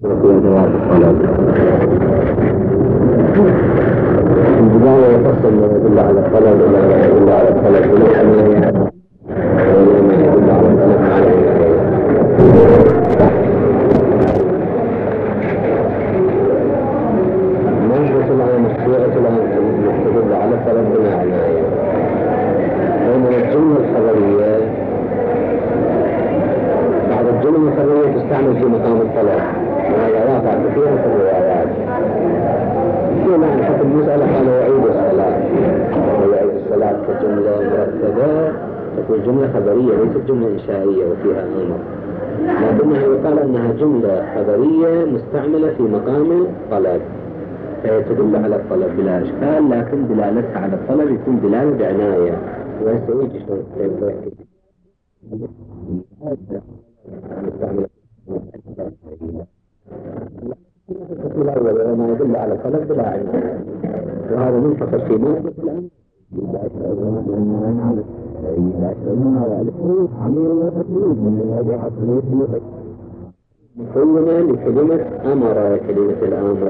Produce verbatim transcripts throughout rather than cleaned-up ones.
وفي أدوات الطلب. في البداية يفصل ما يدل على الطلب إلى ما يدل على الطلب وليس ما يدل على الطلب مع العناية. منجز الآن صيغة الآن تدل على الطلب بلا عناية. بينما الجملة الخبرية بعض الجمل الخبرية تستعمل في مقام الطلب، وهذا واقع كثيرا في الروايات. فيما حتى المسألة قال وعيد الصلاة، وعيد الصلاة كجملة مرتبة تكون جملة خبرية ليست جملة إنشائية وفيها أمر، لكنها يقال أنها جملة خبرية مستعملة في مقام طلب، فهي تدل على الطلب بلا إشكال، لكن دلالتها على الطلب يكون دلالة بعناية. ويسوي شلون مستعملة القسم الأول وما يدل على الطلب بلا عناية، وهذا منفصل في مادة الأمر إذا أشعرنا مكونة لكلمة أمر، كلمة الأمر.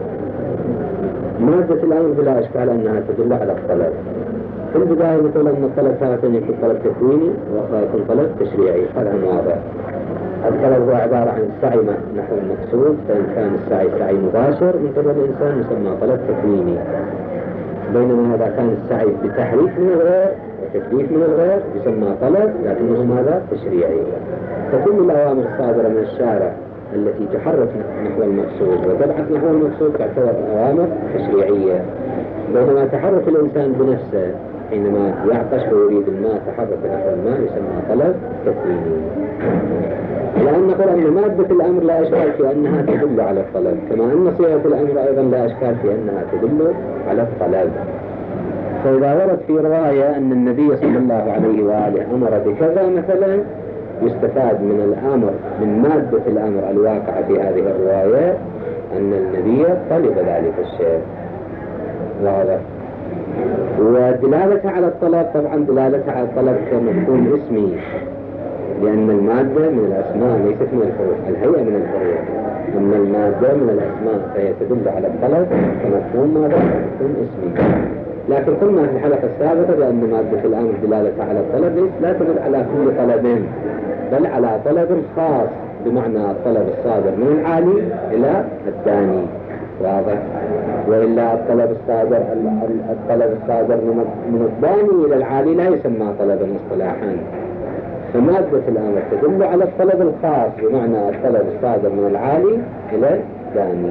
مادة الأمر بلا إشكال أنها تدل على الطلب. في البداية نقول أن الطلب تارة يكون طلب تكويني وأخرى يكون طلب تشريعي، هذا واضح. الطلب هو عبارة عن السعي نحو المقصود، فإن كان السعي سعي مباشر من قبل الإنسان يسمى طلب تكويني، بينما إذا كان السعي بتحريك من الغير وتكليف من الغير يسمى طلب لكنه ماذا؟ تشريعي. فكل الأوامر الصادرة من الشارع التي تحرك نحو المقصود وتبعث نحو المقصود تعتبر أوامر تشريعية، بينما تحرك الإنسان بنفسه حينما يعطش ويريد الماء تحرك نحو الماء يسمى طلب تكويني. لأن نقول أن مادة الأمر لا إشكال في أنها تدل على الطلب، كما أن صيغة الأمر أيضا لا إشكال في أنها تدل على الطلب. فإذا ورد في رواية أن النبي صلى الله عليه وآله أمر بكذا مثلا، يستفاد من الأمر من مادة الأمر الواقعة في هذه الرواية أن النبي طلب ذلك الشيء. واضح. ودلالتها على الطلب طبعا دلالتها على الطلب كمفهوم اسمي، لأن المادة من الأسماء ليست من الحروف، الهيئة من الحروف، أما المادة من الأسماء فهي تدل على الطلب كمفهوم ماذا؟ مفهوم اسمي. لكن قلنا في الحلقة السابقة بأن مادة الأمر دلالتها على الطلب لا تدل على كل طلب، بل على طلب خاص، بمعنى الطلب الصادر من العالي إلى الداني. واضح. وإلا الطلب الصادر الطلب الصادر من الداني إلى العالي لا يسمى طلبا اصطلاحا. فمادة الأمر تدل على الطلب الخاص، بمعنى الطلب الصادر من العالي إلى الداني.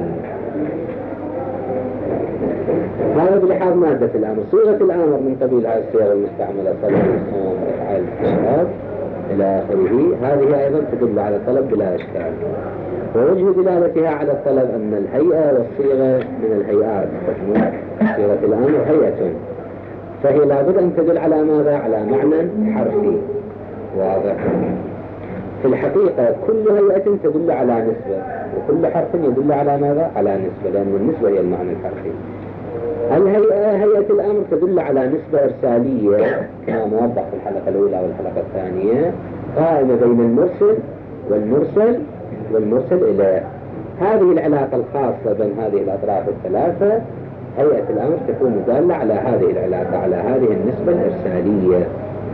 هذا بلحاظ مادة الأمر. صيغة الأمر من قبيل هذه الصيغ المستعملة صلى الصوم افعال الاشراف إلى آخره، هذه أيضا تدل على الطلب بلا إشكال. ووجه دلالتها على الطلب أن الهيئة والصيغة من الهيئات، صيغة الأمر هيئة، فهي لابد أن تدل على ماذا؟ على معنى حرفي. واضح. في الحقيقة كل هيئة تدل على نسبة، وكل حرف يدل على ماذا؟ على نسبة، لأن النسبة هي المعنى الحرفي. الهيئة هيئة الأمر تدل على نسبة إرسالية كما موضح في الحلقة الأولى والحلقة الثانية، قائمة بين المرسل والمرسل والمرسل إليه. هذه العلاقة الخاصة بين هذه الأطراف الثلاثة هيئة الأمر تكون دالة على هذه العلاقة، على هذه النسبة الإرسالية.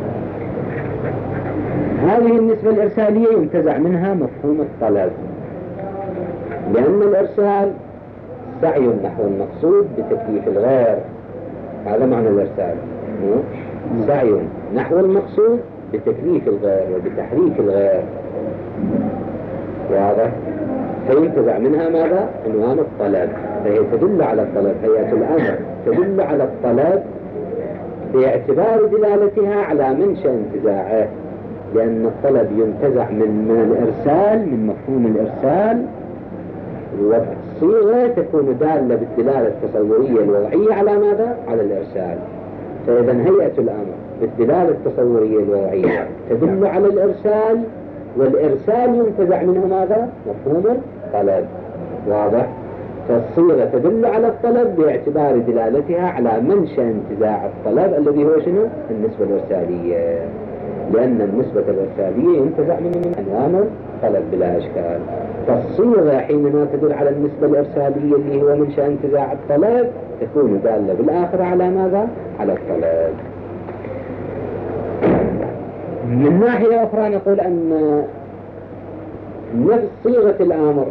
هذه النسبة الإرسالية ينتزع منها مفهوم الطلب، لأن الإرسال سعي نحو المقصود بتكليف الغير، هذا معنى الإرسال، سعي نحو المقصود بتكليف الغير وبتحريك الغير. واضح. فينتزع منها ماذا؟ عنوان الطلب، فهي تدل على الطلب. هيئة الأمر تدل على الطلب باعتبار دلالتها على منشأ انتزاعه، لأن الطلب ينتزع من من الإرسال، من مفهوم الإرسال، والصيغة تكون دالة بالدلالة التصورية الوضعية على ماذا؟ على الإرسال. فإذا هيئة الأمر بالدلالة التصورية الوضعية تدل على الإرسال، والإرسال ينتزع منه ماذا؟ مفهوم الطلب. واضح. فالصيغة تدل على الطلب باعتبار دلالتها على منشأ انتزاع الطلب الذي هو شنو؟ النسبة الإرسالية، لأن النسبة الإرسالية ينتزع من عنوان الطلب بلا إشكال. فالصيغة حينما تدل على النسبة الإرسالية اللي هو منشأ انتزاع الطلب تكون دالة بالآخرة على ماذا؟ على الطلب. من ناحية أخرى نقول أن نفس صيغة الأمر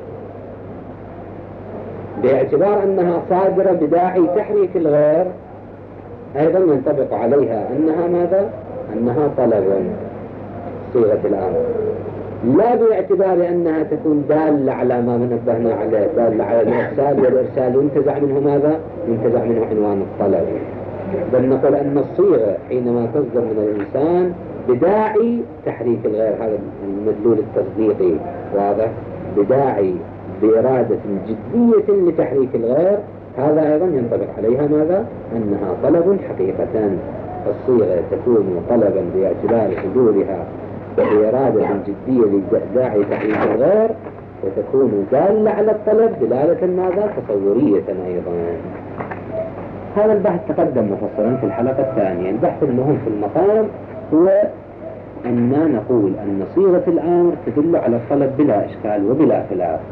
باعتبار أنها صادرة بداعي تحريك الغير أيضا ينطبق عليها أنها ماذا؟ أنها طلب صيغة الأمر، لا باعتبار أنها تكون دالة على ما نبهنا عليه، دالة على الإرسال، والإرسال ينتزع منه ماذا؟ ينتزع منه عنوان الطلب. بل نقول أن الصيغة حينما تصدر من الإنسان بداعي تحريك الغير، هذا المدلول التصديقي واضح، بداعي بإرادة جدية لتحريك الغير، هذا أيضا ينطبق عليها ماذا؟ أنها طلب حقيقة. الصيغة تكون طلبا باعتبار حضورها بإرادة جدية لداعي تحريك الغير، وتكون دالة على الطلب دلالة ماذا؟ تصورية أيضا. هذا البحث تقدم مفصلا في الحلقة الثانية. البحث المهم في المقام هو أننا نقول أن صيغة الأمر تدل على الطلب بلا إشكال وبلا خلاف،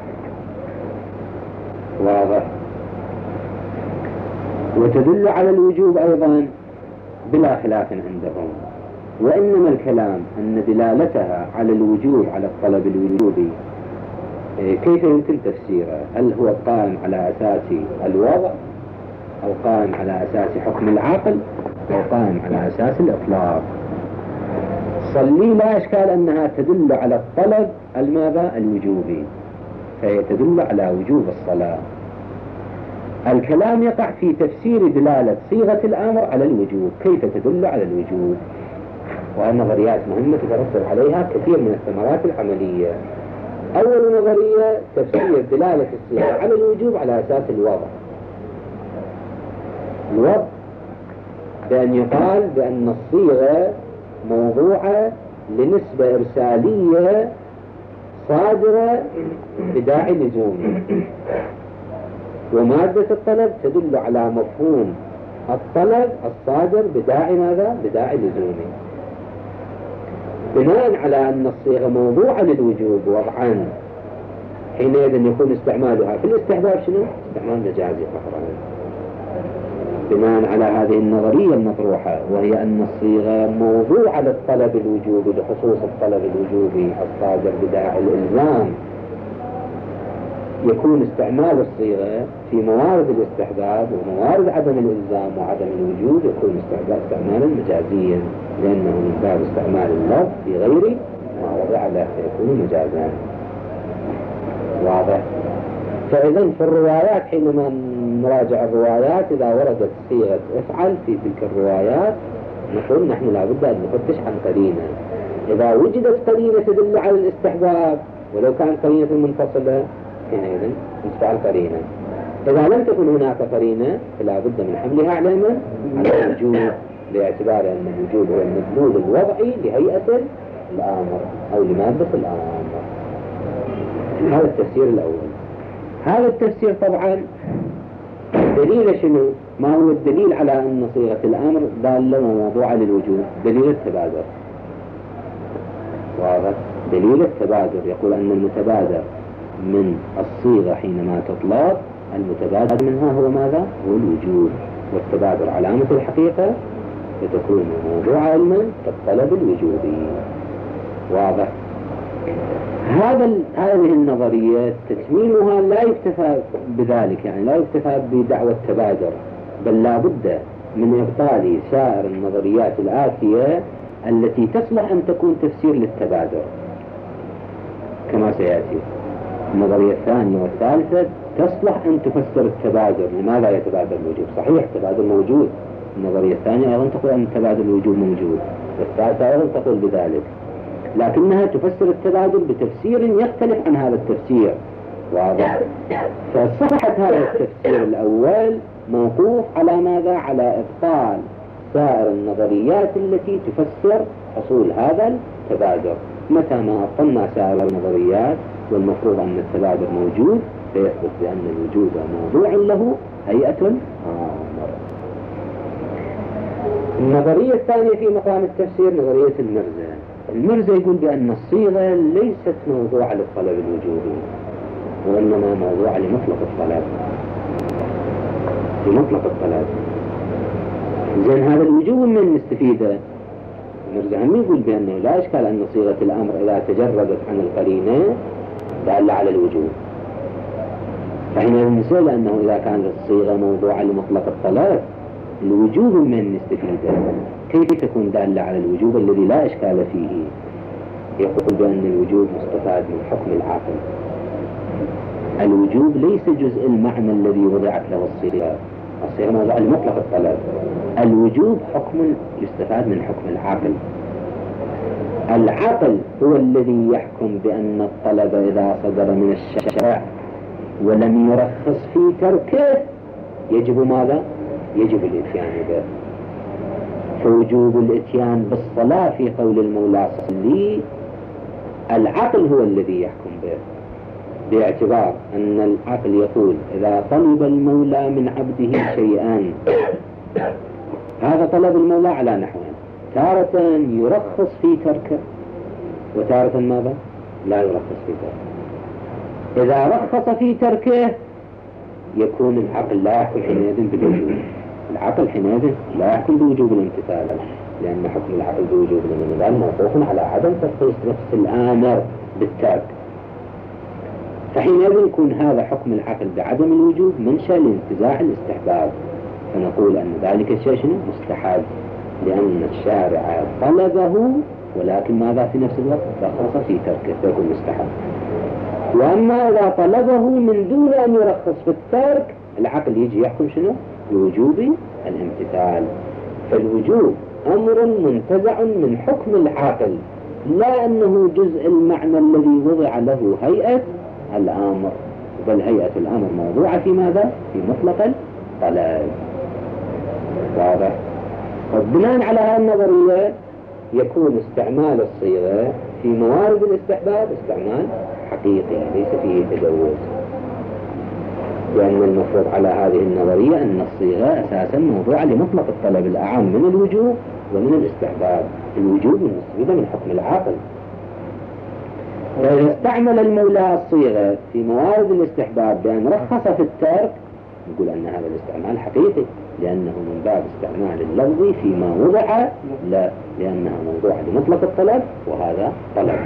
واضح، وتدل على الوجوب أيضا بلا خلاف عندهم. وإنما الكلام أن دلالتها على الوجوب على الطلب الوجوبي كيف يمكن تفسيره؟ هل هو قائم على أساس الوضع، أو قائم على أساس حكم العقل، أو قائم على أساس الإطلاق؟ صلي لا إشكال أنها تدل على الطلب الماذا؟ الوجوبي، فهي تدل على وجوب الصلاة. الكلام يقع في تفسير دلالة صيغة الأمر على الوجوب، كيف تدل على الوجوب؟ والنظريات مهمة تترتب عليها كثير من الثمرات العملية. أول نظرية تفسير دلالة الصيغة على الوجوب على أساس الوضع. الوضع بأن يقال بأن الصيغة موضوعة لنسبة إرسالية صادرة بداعي لزومي، ومادة الطلب تدل على مفهوم الطلب الصادر بداعي ماذا؟ بداعي لزومي. بناء على أن الصيغة موضوعة للوجوب وضعا، حينئذ يكون استعمالها في الاستحباب شنو؟ استعمال مجازي فقط. بناء على هذه النظرية المطروحة، وهي أن الصيغة موضوعة للطلب الوجوبي لخصوص الطلب الوجوبي الصادر بداعي الإلزام، يكون استعمال الصيغة في موارد الاستحباب وموارد عدم الإلزام وعدم الوجود يكون استعمالا مجازيا، لأنه من باب استعمال اللفظ في غير ما وضع له فيكون مجازا. واضح؟ فإذا في الروايات حينما نراجع الروايات إذا وردت صيغة افعل في تلك الروايات نقول نحن لابد أن نفتش عن قرينة. إذا وجدت قرينة تدل على الاستحباب ولو كانت قرينة منفصلة حينئذ نتبع القرينة. إذا لم تكن هناك قرينة فلا بد من حملها على من؟ على الوجوب، باعتبار أن الوجوب هو المدلول الوضعي لهيئة الآمر أو لمادة الآمر. هذا التفسير الأول. هذا التفسير طبعا دليل شنو؟ ما هو الدليل على أن صيغة الأمر دالة وموضوعة للوجوب؟ دليل التبادر. واضح؟ دليل التبادر يقول أن المتبادر من الصيغة حينما تطلق المتبادر منها هو ماذا؟ هو الوجوب، والتبادر علامة الحقيقة فتكون موضوع علما كالطلب الوجوبي. واضح؟ هذا هذه النظرية تتميمها لا يكتفى بذلك، يعني لا يكتفى بدعوى التبادر، بل لا بد من إبطال سائر النظريات الآتية التي تصلح أن تكون تفسير للتبادر كما سيأتي. النظرية الثانية والثالثة تصلح أن تفسر التبادر. لماذا يتبادر الوجوب؟ صحيح التبادر موجود. النظرية الثانية أيضا تقول أن التبادر الوجوب موجود، والثالثة أيضا تقول بذلك، لكنها تفسر التبادل بتفسير يختلف عن هذا التفسير. واضح؟ فصحة هذا التفسير الأول موقوف على ماذا؟ على إبطال سائر النظريات التي تفسر حصول هذا التبادل. متى ما أبطلنا سائر النظريات والمفروض أن التبادل موجود فيثبت بأن الوجود موضوع له هيئة آمر. النظرية الثانية في مقام التفسير نظرية المرزا. المرزا يقول بأن الصيغة ليست موضوعة للطلب الوجوبي، وإنما موضوعة لمطلق الطلب، لمطلق الطلب. زين هذا الوجوب من نستفيده؟ المرزا هم يقول بأنه لا إشكال أن صيغة الأمر إذا تجردت عن القرينة دالة على الوجوب، فحينئذ نسأل أنه إذا كانت الصيغة موضوعة لمطلق الطلب الوجوب من نستفيده كيف تكون دالة على الوجوب الذي لا إشكال فيه؟ يقول بأن الوجوب مستفاد من حكم العاقل. الوجوب ليس جزء المعنى الذي وضعت له الصيغة، الصيغة موضوعة لمطلق الطلب. الوجوب حكم يستفاد من حكم العاقل. العقل هو الذي يحكم بأن الطلب إذا صدر من الشرع ولم يرخص في تركه يجب ماذا؟ يجب الإتيان به. فوجوب الإتيان بالصلاة في قول المولى صلي العقل هو الذي يحكم به، باعتبار أن العقل يقول إذا طلب المولى من عبده شيئا هذا طلب المولى على نحوين، تارة يرخص في تركه وتارة ماذا؟ لا يرخص في تركه. إذا رخص في تركه يكون العقل لا يحكم حينئذ بالوجوب، العقل حينئذ لا يحكم بوجوب الامتثال، لأن حكم العقل بوجوب الامتثال موقوف على عدم ترخيص نفس الآمر بالترك. فحينئذ يكون هذا حكم العقل بعدم الوجوب منشأ لانتزاع الاستحباب، فنقول أن ذلك الشيء شنو؟ مستحب، لأن الشارع طلبه ولكن ماذا في نفس الوقت رخص في تركه فيكون مستحب. وأما إذا طلبه من دون أن يرخص في الترك العقل يجي يحكم شنو؟ بوجوب الامتثال. فالوجوب أمر منتزع من حكم العقل، لا أنه جزء المعنى الذي وضع له هيئة الأمر، بل هيئة الأمر موضوعة في ماذا؟ في مطلق الطلب. واضح؟ وبناء على هذه النظرية يكون استعمال الصيغة في موارد الاستحباب استعمال حقيقي ليس فيه تجوز، لأن المفروض على هذه النظرية أن الصيغة أساسا موضوعة لمطلق الطلب الأعم من الوجوب ومن الاستحباب. الوجوب المستفيد من حكم العاقل. فإذا استعمل المولى الصيغة في موارد الاستحباب بأن رخص في الترك نقول أن هذا الاستعمال حقيقي، لأنه من باب استعمال اللفظ فيما وضع، لا لأنها موضوعة لمطلق الطلب وهذا طلب.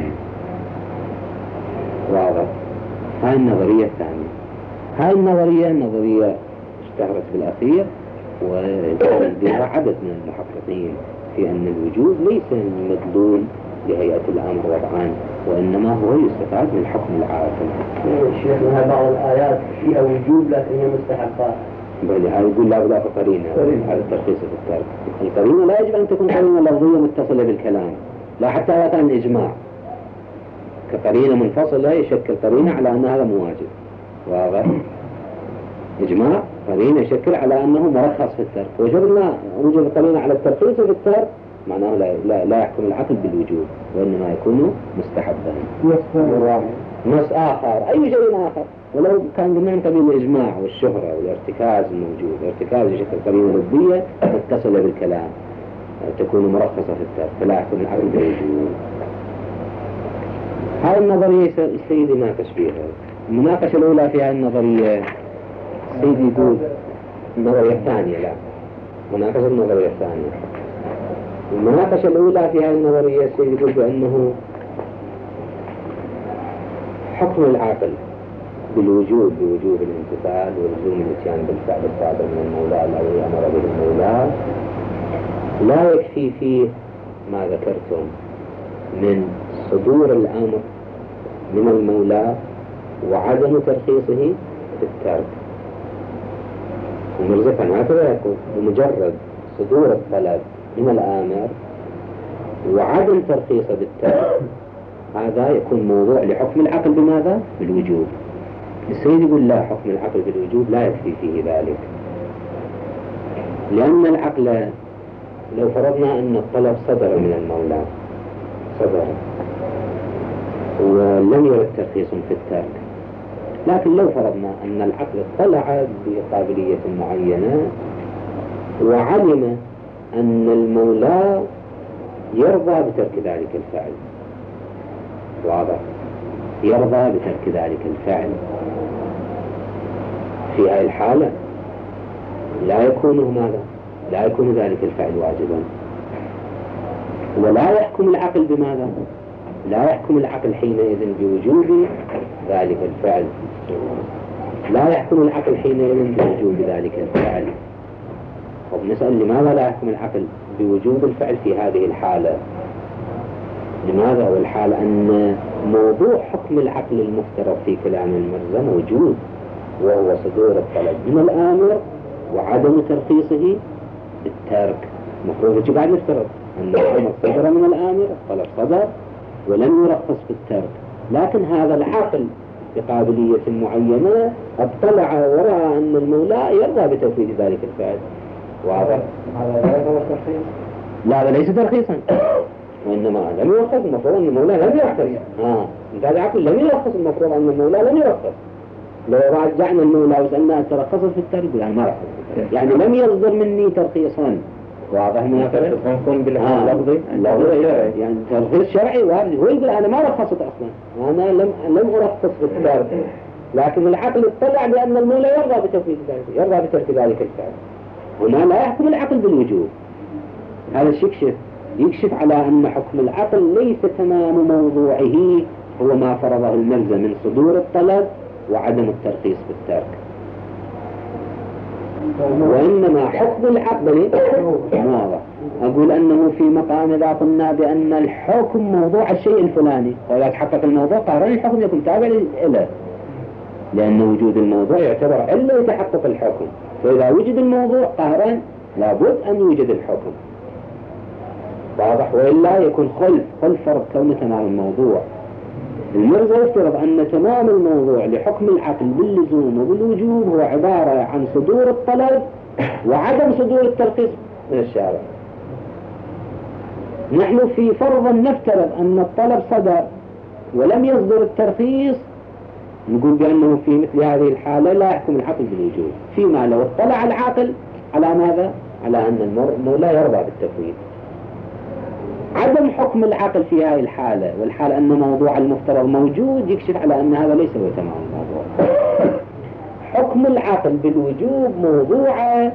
واضح؟ هاي النظرية الثانية. هاي النظرية نظرية اشتهرت بالأخير ويقول بها عدد من المحققين في أن الوجوب ليس مدلول لهيئة الأمر وضعان، وإنما هو يستفاد من حكم العاقل. شيخنا بعض الآيات فيها وجوب لكن هي مستحبات. بل هذا يقول لا بد قرينة على الترخيص في الترك. القرينة لا يجب أن تكون قرينة لفظية متصلة بالكلام، لا حتى إذا كان الإجماع كقرينة منفصلة يشكل قرينة على أن هذا مواجب. واضح؟ إجماع قرينة يشكل على أنه مرخص في الترك، وجبنا وجب قرينة على الترخيص في الترك معناه لا, لا, لا يحكم العقل بالوجوب وإنما يكون مستحبا. نص آخر أي شيء آخر ولو كان من قبيل الإجماع والشهرة والارتكاز الموجود، الارتكاز يشكل قرينة لفظية متصلة بالكلام تكون مرخصة في الترك فلا يحكم العقل بالوجوب. هذه النظرية السيد يناقش فيها. المناقشة الأولى في هذه النظرية السيد يقول النظرية الثانية، لا مناقشة النظرية الثانية. المناقشة الأولى في هذه النظرية السيد يقول بأنه حكم العاقل بالوجوب بوجوب الامتثال ولزوم الاتيان بالفعل الصادر من المولى الذي أمر به المولى لا يكفي فيه ما ذكرتم من صدور الأمر من المولى وعدم ترخيصه في الترك. ومرزقا هكذا يقول بمجرد صدور الطلب من الآمر وعدم ترخيصه بالترك هذا يكون موضوع لحكم العقل بماذا؟ بالوجوب. السيد يقول لا، حكم العقل بالوجوب لا يكفي فيه ذلك، لأن العقل لو فرضنا أن الطلب صدر من المولى صدر ولم يرد ترخيص في الترك، لكن لو فرضنا أن العقل اطلع بقابلية معينة وعلم أن المولى يرضى بترك ذلك الفعل. واضح؟ يرضى بترك ذلك الفعل. في هذه الحالة لا يكون ماذا؟ لا يكون ذلك الفعل واجبا، ولا يحكم العقل بماذا؟ لا يحكم العقل حينئذ بوجوب ذلك الفعل. لا يحكم العقل حينئذ بوجوب ذلك الفعل. طب نسأل لماذا لا يحكم العقل بوجوب الفعل في هذه الحالة؟ لماذا؟ والحال أن موضوع حكم العقل المفترض في كلام المرزا موجود، وهو صدور الطلب من الآمر وعدم ترخيصه بالترك. مفروض يجب بعد نفترض أن الأمر صدر من الآمر، الطلب صدر ولم يرخص بالترك، لكن هذا العقل بقابلية معينة اطلع ورأى أن المولى يرضى بتوفيد ذلك الفعل. واضح؟ هذا لا يعتبر ترخيص؟ لا، هذا ليس ترخيصا، وإنما لم يرخص. المفروض أن المولى لم يرخص. آه هذا العقل لم يرخص، المفروض أن المولى لم يرخص. لو رجعنا المولى وسألنا ترخص في الترك يعني ما رخص، يعني لم يصدر مني ترخيصا. واضح من هذا؟ نكون باللفظي يعني ترخيص شرعي وارد. هو يقول أنا ما رخصت أصلا، أنا لم لم أرخص في الترك، لكن العقل اطلع بأن المولى يرضى بتوفيق ذلك، يرضى بترك ذلك الفعل. هنا لا يحكم العقل بالوجوب. هذا يكشف يكشف على أن حكم العقل ليس تمام موضوعه هو ما فرضه الملزم من صدور الطلب وعدم الترخيص بالترك، وإنما حكم العقل واضح. أقول أنه في مقام إذا قلنا بأن الحكم موضوع الشيء الفلاني، وإذا تحقق الموضوع قهرا الحكم يكون تابع له، لأن وجود الموضوع يعتبر علة لتحقق الحكم، فإذا وجد الموضوع قهرا لابد أن يوجد الحكم. واضح؟ وإلا يكون خلف خلف فرض كون تمام الموضوع. المرزا يفترض أن تمام الموضوع لحكم العقل باللزوم وبالوجوب هو عبارة عن صدور الطلب وعدم صدور الترخيص من الشارع. نحن في فرض نفترض أن الطلب صدر ولم يصدر الترخيص، نقول بأنه في مثل هذه الحالة لا يحكم العقل بالوجوب، فيما لو اطلع العقل على ماذا؟ على أن المولى يرضى بالتفويض. عدم حكم العقل في هذه الحالة، والحالة أن موضوع المفترض موجود، يكشف على أن هذا ليس هو تمام الموضوع. حكم العقل بالوجوب موضوع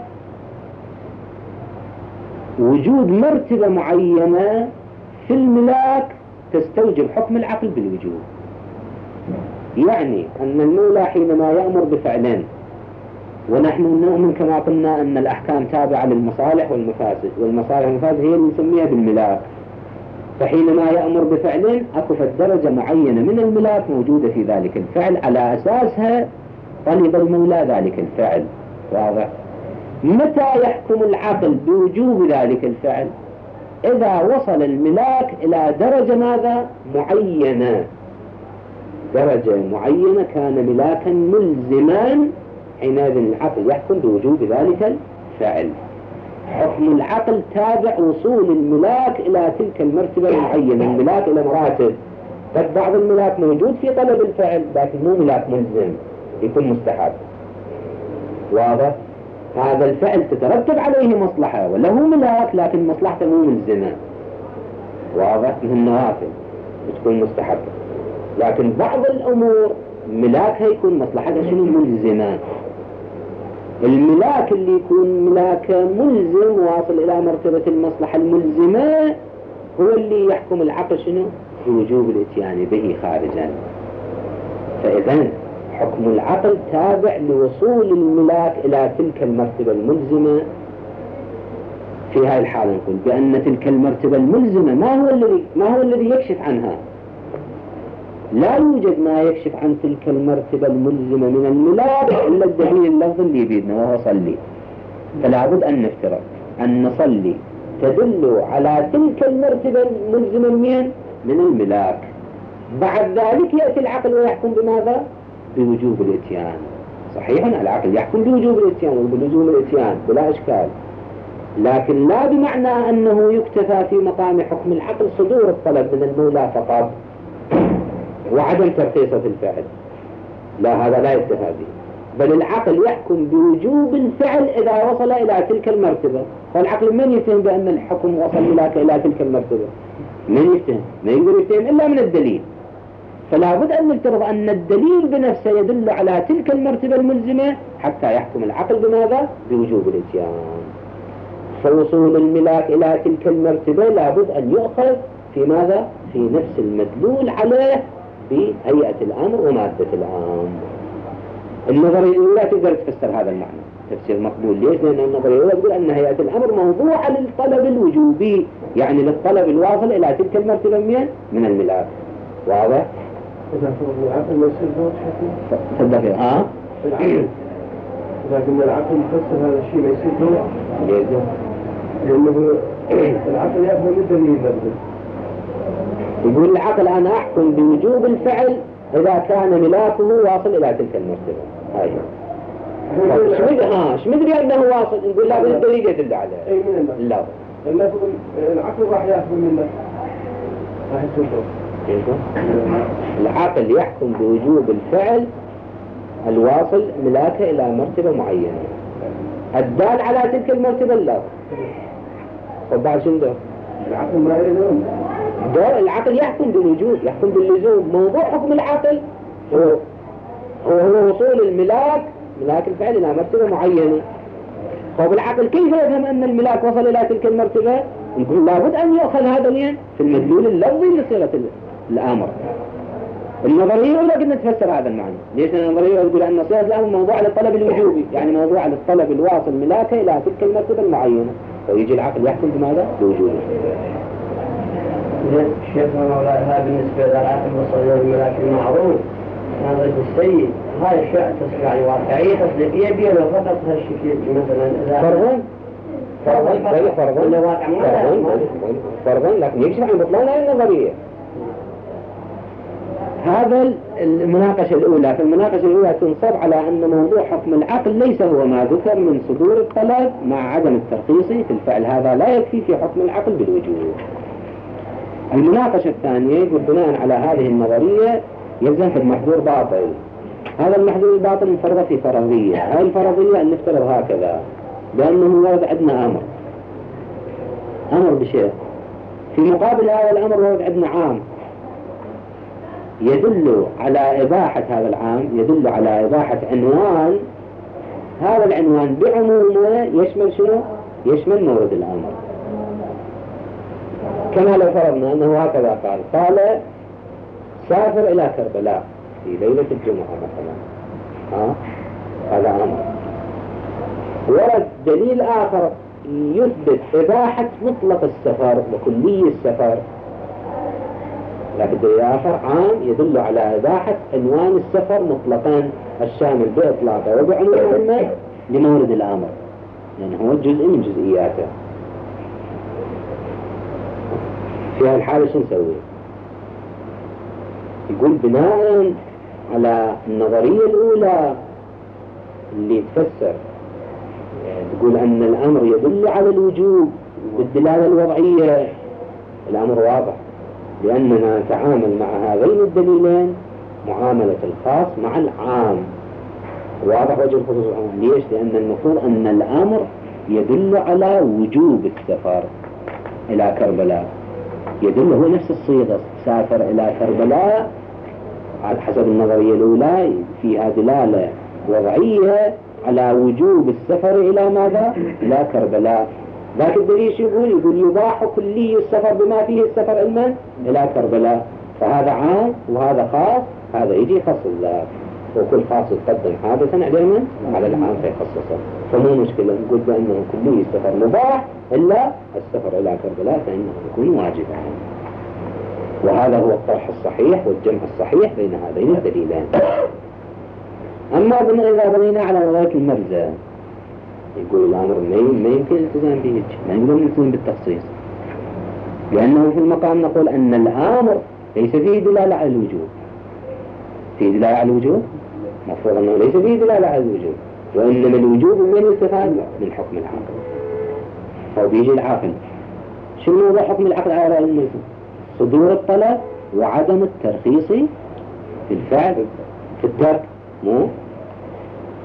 وجود مرتبة معينة في الملاك تستوجب حكم العقل بالوجوب. يعني أن المولى حينما يأمر بفعلين، ونحن نؤمن كما قلنا أن الأحكام تابعة للمصالح والمفاسد، والمصالح والمفاسد هي اللي نسميها بالملاك، فحينما يأمر بفعل أكفت درجة معينة من الملاك موجودة في ذلك الفعل، على أساسها طلب المولى ذلك الفعل. واضح؟ متى يحكم العقل بوجوب ذلك الفعل؟ إذا وصل الملاك إلى درجة ماذا؟ معينة، درجة معينة كان ملاكا ملزما، حينئذ العقل يحكم بوجوب ذلك الفعل. حكم العقل تابع وصول الملاك إلى تلك المرتبة المعينة. الملاك إلى مراتب، قد بعض الملاك موجود في طلب الفعل لكن مو ملاك ملزم، يكون مستحب. واضح؟ هذا الفعل تترتب عليه مصلحة وله ملاك لكن مصلحته مو ملزمة. واضح؟ من النوافل وتكون مستحبة، لكن بعض الأمور ملاكها يكون مصلحتها شنو؟ ملزمة. الملاك اللي يكون ملاك ملزم واصل إلى مرتبة المصلحة الملزمة هو اللي يحكم العقل شنو؟ بوجوب الاتيان به خارجا. فإذا حكم العقل تابع لوصول الملاك إلى تلك المرتبة الملزمة. في هذه الحالة نقول بأن تلك المرتبة الملزمة ما هو الذي ما هو الذي يكشف عنها؟ لا يوجد ما يكشف عن تلك المرتبة الملزمة من الملاك إلا الدليل اللفظ اللي بيدنا وهو صلي. فلا بد أن نفترض أن نصلي تدل على تلك المرتبة الملزمة من من الملاك. بعد ذلك يأتي العقل ويحكم بماذا؟ بوجوب الاتيان. صحيح العقل يحكم بوجوب الاتيان وبلزوم الاتيان بلا إشكال، لكن لا بمعنى أنه يكتفى في مقام حكم العقل صدور الطلب من المولى فقط وعدم ترخيصه في الفعل. لا، هذا لا يكتفى به، بل العقل يحكم بوجوب الفعل إذا وصل إلى تلك المرتبة. والعقل من يفتهم بأن الحكم وصل إلى إلى تلك المرتبة؟ من يفتهم؟ ما يقدر يفتهم إلا من الدليل. فلا بد أن نفترض أن الدليل بنفسه يدل على تلك المرتبة الملزمة حتى يحكم العقل بماذا؟ بوجوب الإتيان. فوصول الملاك إلى تلك المرتبة لا بد أن يؤخذ في ماذا؟ في نفس المدلول عليه بهيئة الأمر ومادة الأمر. النظرية الأولى تقدر تفسر هذا المعنى تفسير مقبول. ليش؟ لأن النظرية الأولى تقول أن هيئة الأمر موضوعة للطلب الوجوبي، يعني للطلب الواصل إلى تلك المرتبة من من الملاك. واضح؟ إذا فرض العقل ما يصير ذات حكم. صدق ها؟ إذا كنا العقل يفسر هذا الشيء ما يصير ذات. ليش؟ لأنه العقل يفهم الدليل برضه. يقول العقل أنا أحكم بوجوب الفعل إذا كان ملاكه واصل إلى تلك المرتبة. هاي. ايش مدري ها ايش مدري انه واصل. نقول لا بالدليل يدل عليه. اي من الله. لا المفروض العقل راح يحكم منه راح يصير. كيف؟ العقل يحكم بوجوب الفعل الواصل ملاكه الى مرتبة معينة الدال على تلك المرتبة. لا وبعد شنو ده؟ العقل ما يلزم. ده العقل يحكم بالوجوب، يحكم باللزوم. موضوع حكم العقل هو هو, هو وصول الملاك ملاك الفعل إلى مرتبة معينة. فبالعقل كيف يفهم أن الملاك وصل إلى تلك المرتبة؟ نقول لابد أن يؤخذ هذا الين في المدلول اللفظي لصيغة الأمر. النظرية ولا قلنا تفسر هذا المعنى. ليش؟ النظرية تقول أن صيغة الأمر موضوع للطلب الوجوبي، يعني موضوع للطلب الواصل ملاكه إلى تلك المرتبة المعينة. ويجي العقل يحكم بماذا؟ بوجوده. شيخنا مولاي هذا بالنسبة للعقل وصل إلى الملاك المعروف هذا السيد. هاي الشيء تصل يعني واقعية تصديقية بيه لو فقط هالشيء مثلا فرضا فرضا فرضا ولا واقع فرضا فرضا لكن يكشف عن بطلان هذه النظرية. هذا المناقشة الأولى. في المناقشة الأولى تنصب على أن موضوع حكم العقل ليس هو ما ذكر من صدور الطلب مع عدم الترخيص في الفعل. هذا لا يكفي في حكم العقل بالوجوب. المناقشة الثانية يقول بناء على هذه النظرية يلزم في المحظور باطل. هذا المحظور الباطل مفرغ في فرضية. هذه الفرضية أن نفترض هكذا بأنه ورد عندنا أمر أمر بشيء، في مقابل هذا الأمر ورد عندنا عام يدل على إباحة هذا العام، يدل على إباحة عنوان. هذا العنوان بعمومه يشمل شنو؟ يشمل مورد الأمر. كما لو فرضنا أنه هكذا قال قال سافر إلى كربلاء في ليلة الجمعة مثلا. ها؟ هذا أمر. ورد دليل آخر يثبت إباحة مطلق السفر وكلي السفر، لكن دليل آخر عام يدل على إباحة عنوان السفر مطلقا الشامل بإطلاقه وبعمومه لمورد الأمر، لأنه يعني هو جزء من جزئياته. في هالحالة شو نسوي؟ يقول بناء على النظرية الأولى اللي تفسر يعني تقول أن الأمر يدل على الوجوب بالدلالة الوضعية، الأمر واضح لأننا نتعامل مع هذين الدليلين معاملة الخاص مع العام. واضح وجه الخصوص العام. ليش؟ لأن المفروض أن الأمر يدل على وجوب السفر إلى كربلاء، يدل هو نفس الصيغة سافر إلى كربلاء على حسب النظرية الأولى فيها دلالة وضعية على وجوب السفر إلى ماذا؟ إلى كربلاء. ذاك الدليل شو يقول؟ يقول يباح كلي السفر بما فيه السفر علما إلى كربلاء. فهذا عام وهذا خاص، هذا يجي يخصص ذاك، وكل خاص يقدم حادثا على من؟ على العام فيخصصه. فمو مشكلة نقول بأنه كلي السفر مباح إلا السفر إلى كربلاء فإنه يكون واجبا. وهذا هو الطرح الصحيح والجمع الصحيح بين هذين الدليلين. أما إذا بنينا على نظرية المرزا يقول الأمر ما يمكن الالتزام به، ما يمكن الالتزام بالتخصيص، لأنه في المقام نقول أن الأمر ليس فيه دلالة على الوجوب. فيه دلالة على الوجوب؟ مفروض أنه ليس فيه دلالة على الوجوب، وإنما الوجوب من يستفاد من حكم العقل. أو بيجي العقل شو موضوع حكم العقل على رأي الملزم؟ صدور الطلب وعدم الترخيص في الفعل في الترك. مو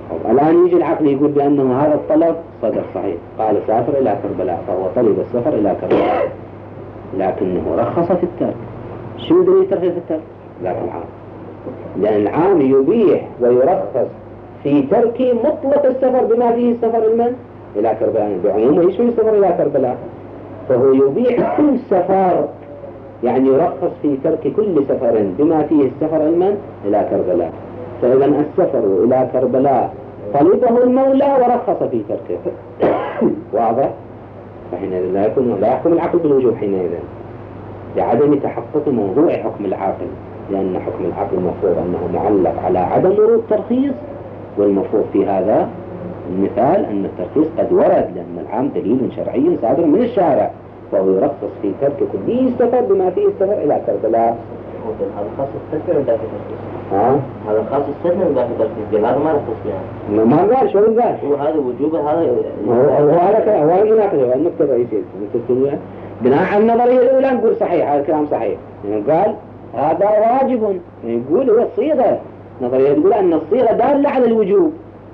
الآن يجي العقل يقول بأنه هذا الطلب صدر صحيح، قال سافر إلى كربلاء، فهو طلب السفر إلى كربلاء، لكنه رخص في الترك. شو دليل ترخيص الترك؟ ذاك العام، لأن العام يبيح ويرخص في ترك مطلق السفر بما فيه السفر المن إلى كربلاء، بعمومه ايش هو السفر إلى كربلاء؟ فهو يبيح كل سفر، يعني يرخص في ترك كل سفر بما فيه السفر المن إلى كربلاء. فإذا السفر إلى كربلاء طلبه المولى ورخص في تركه. واضح؟ فحينئذ لا يكون لا يحكم العقل بالوجوب حينئذ، لعدم تحقق موضوع حكم العقل، لأن حكم العقل المفروض أنه معلق على عدم ورود ترخيص، والمفروض في هذا المثال أن الترخيص قد ورد، لأن العام دليل شرعي صادر من الشارع، فهو يرخص في ترك كل سفر بما فيه السفر إلى كربلاء. هذا خاص السفر ولا في ترخيص؟ ها؟ هذا خاص السفر ولا في ترخيص؟ هذا ما رخص يعني. ما قال شو قال؟ هو هذا وجوبه هذا. هو هو هذا كلام، هو المناقشة، هو النقطة الرئيسية. تقولون بناء على النظرية الأولى نقول صحيح، هذا الكلام صحيح. يعني قال هذا واجب، يقول هو الصيغة، نظرية تقول أن الصيغة دالة على الوجوب،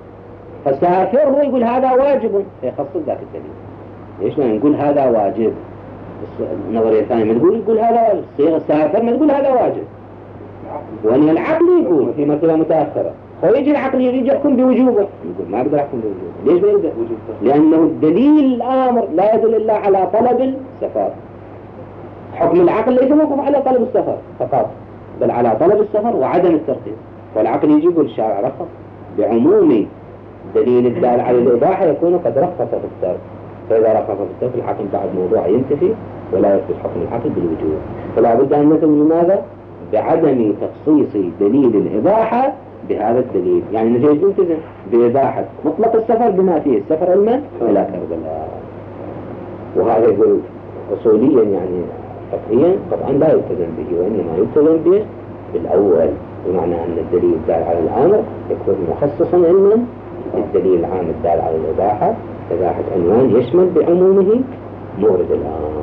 فسافر هو يقول هذا واجب، يخصص ذاك الدليل. ليش ما نقول هذا واجب؟ النظرية الثانية ما تقول يقول هذا الصيغة سافر، ما تقول هذا واجب، وأن العقل يقول في مرتبة متأخرة، ويجي العقل يريد يحكم بوجوبه، يقول ما أقدر أحكم بوجوبه. ليش ما يقدر؟ لأنه الدليل الآمر لا يدل إلا على طلب السفر. حكم العقل ليس موقف على طلب السفر فقط، بل على طلب السفر وعدم الترخيص. فالعقل يجي يقول الشارع رخص بعموم دليل الدال على الإباحة، يكون قد رخص في الترك، فإذا رخص في الترك الحكم بعد موضوع ينتفي ولا يثبت حكم العقل بالوجوب. فلا بد أن نثبت لماذا؟ بعدم تخصيص دليل الإباحة بهذا الدليل، يعني نجد نلتزم بإباحة مطلق السفر بما فيه السفر المن إلى كربلاء. وهذا يقول أصوليا يعني فقهيا طبعا لا يلتزم به، وإنما يلتزم به بالأول، بمعنى أن الدليل الدال على الأمر يكون مخصصا علما بالدليل العام الدال على الإباحة، إباحة عنوان يشمل بعمومه مورد الأمر.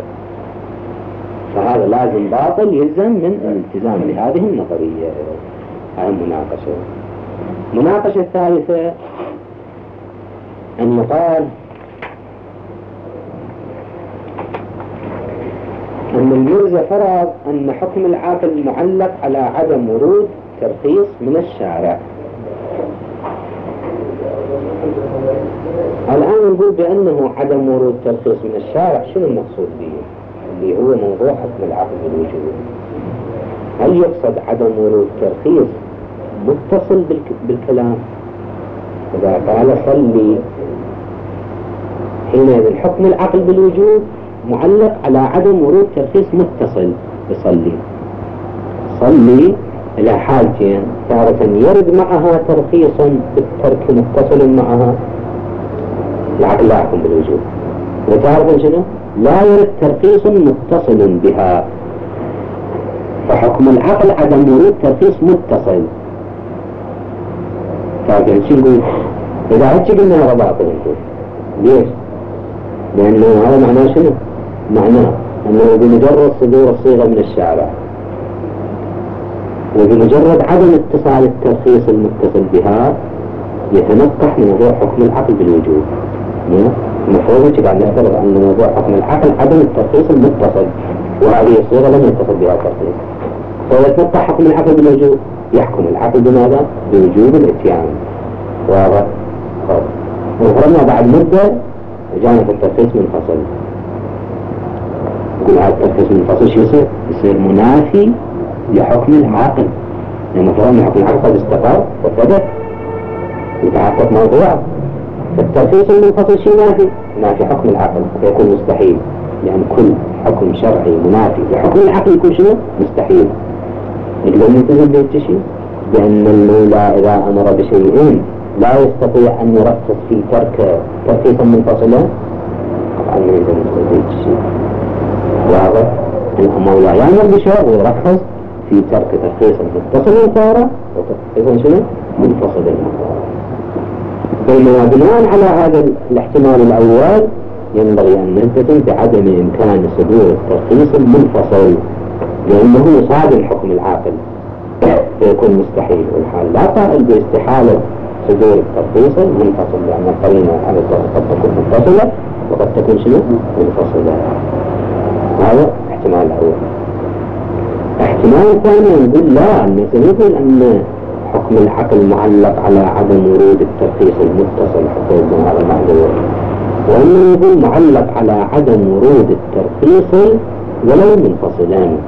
فهذا لازم باطل يلزم من الالتزام بهذه النظرية. هذه المناقشة. المناقشة الثالثة أن يقال أن المرزا فرض أن حكم العاقل معلق على عدم ورود ترخيص من الشارع. الآن نقول بأنه عدم ورود ترخيص من الشارع، شنو المقصود به؟ اللي هو موضوع حكم العقل بالوجوب. هل يقصد عدم ورود ترخيص متصل بالكلام؟ إذا قال صلي، حينئذ حكم العقل بالوجوب معلق على عدم ورود ترخيص متصل بصلي. صلي إلى حالتين، تارة يرد معها ترخيص بالترك متصل معها، العقل لا يحكم بالوجوب، وتارة شنو؟ لا يرد ترخيص متصل بها، فحكم العقل عدم ورود ترخيص متصل. فاكر شو نقول؟ إذا هيك قلنا هذا باطل نقول. ليش؟ لأنه هذا معناه شنو؟ معناه أنه بمجرد صدور الصيغة من الشارع وبمجرد عدم اتصال الترخيص المتصل بها يتنقح موضوع حكم العقل بالوجوب. المفروض هيك قاعد نفترض أن موضوع حكم العقل عدم الترخيص المتصل، وهذه الصيغة لم يتصل بها الترخيص، فيتنقح حكم العقل بالوجوب. يحكم العقل بماذا؟ بوجوب الاتيان. واضح؟ وفرضنا بعد مدة جانا في الترخيص منفصل، يقول هذا الترخيص منفصل شو يصير؟ يصير منافي لحكم العقل، لأن فرضنا حكم العقل قد استقر وثبت يتحقق موضوع. الترخيص المنفصل شيء نافي، نافي حكم العقل، فيكون مستحيل، لأن كل حكم شرعي منافي لحكم العقل يكون شنو؟ مستحيل. نقدر نلتزم بهذا الشيء بأن المولى إذا أمر بشيء لا يستطيع أن يرخص في ترك ترخيصا منفصلا، طبعا ما يقدر نلتزم بهذا الشيء. واضح؟ المولى يأمر بشيء ويرخص في ترك ترخيصا متصلا صار وترخيصا شنو؟ منفصلا صار. بينما بناء على هذا الاحتمال الأول ينبغي أن نلتزم بعدم إمكان صدور الترخيص المنفصل، لأنه يصادم حكم العاقل فيكون مستحيل، والحال لا قائل باستحالة صدور الترخيص المنفصل، لأن القرينة على قد تكون متصلة وقد تكون شنو؟ منفصلة. هذا احتمال أول. احتمال ثاني نقول لا، أن سنقول أن حكم العقل معلق على عدم ورود الترخيص المتصل حتى يكون هذا المعذور، وأنه يقول معلق على عدم ورود الترخيص ولو منفصلان.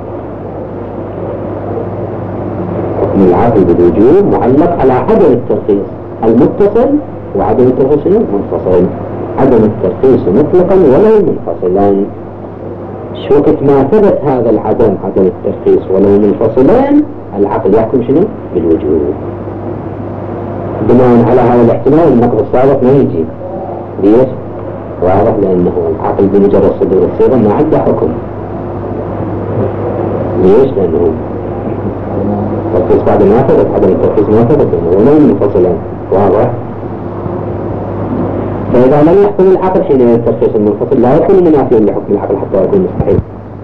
حكم العقل بالوجوب معلق على عدم الترخيص المتصل وعدم الترخيص المنفصل. عدم الترخيص مطلقا ولو منفصلان. شو وقت ما ثبت هذا العدم، عدم الترخيص ولو منفصلان، العقل يحكم شنو؟ بالوجوب. بناء على هذا الاحتمال النقض السابق ما يجي. ليش؟ واضح، لأنه العقل بمجرد صدور الصيغة ما عنده حكم. ليش؟ لأنه الترخيص بعد ما ثبت، عدم الترخيص ما ثبت ولو منفصلان. واضح؟ فإذا لم يحكم العقل حين الترخيص المنفصل لا يكون منافيا لحكم العقل حتى يكون مستحيل.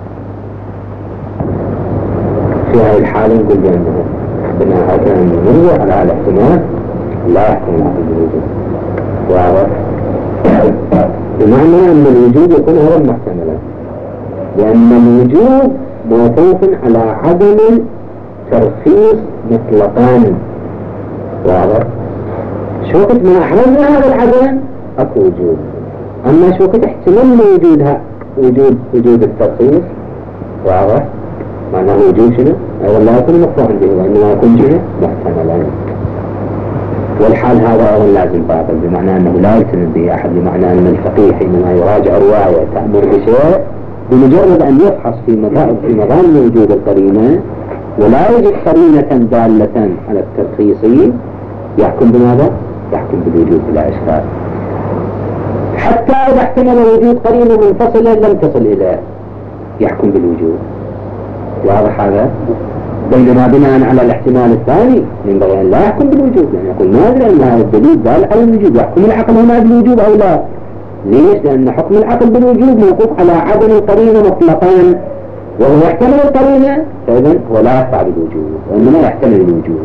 في هذه الحالة نقول بأنه بناء على أن نرجع على هذا الاحتمال لا يحكم العقل بالوجود. واضح؟ بمعنى أن الوجود يكون غير محتملا، لأن الوجود موقوف على عدم الترخيص مطلقا. واضح؟ شو وقت ما أحرزنا هذا العدم أكو وجود. أما شو وقت احتمال وجودها وجود وجود الترخيص، واضح؟ معناه وجود شنو؟ أيضا لا يكون مقطوعا به، وإنما يكون شنو؟ محتملا. والحال هذا أيضا لازم باطل، بمعنى أنه لا يلتزم به أحد، بمعنى أن الفقيه حينما يراجع رواية تأمر بشيء بمجرد أن يفحص في مضام في مضام وجود القرينة ولا يجد قرينة دالة على الترخيص يحكم بماذا؟ يحكم بالوجود بلا إشكال. حتى إذا احتمل وجود قرينة منفصلة لم تصل إلى يحكم بالوجود. واضح هذا؟ بينما بناء على الاحتمال الثاني ينبغي أن لا يحكم بالوجود، لأن يقول ما أدري أن هذا الدليل دال على الوجود، يحكم العقل هنا بالوجود أو لا. ليش؟ لأن حكم العقل بالوجود موقوف على عدم القرينة مطلقا، وهو يحتمل القرينة، فإذا هو لا يقع بالوجود وإنما يحتمل الوجود.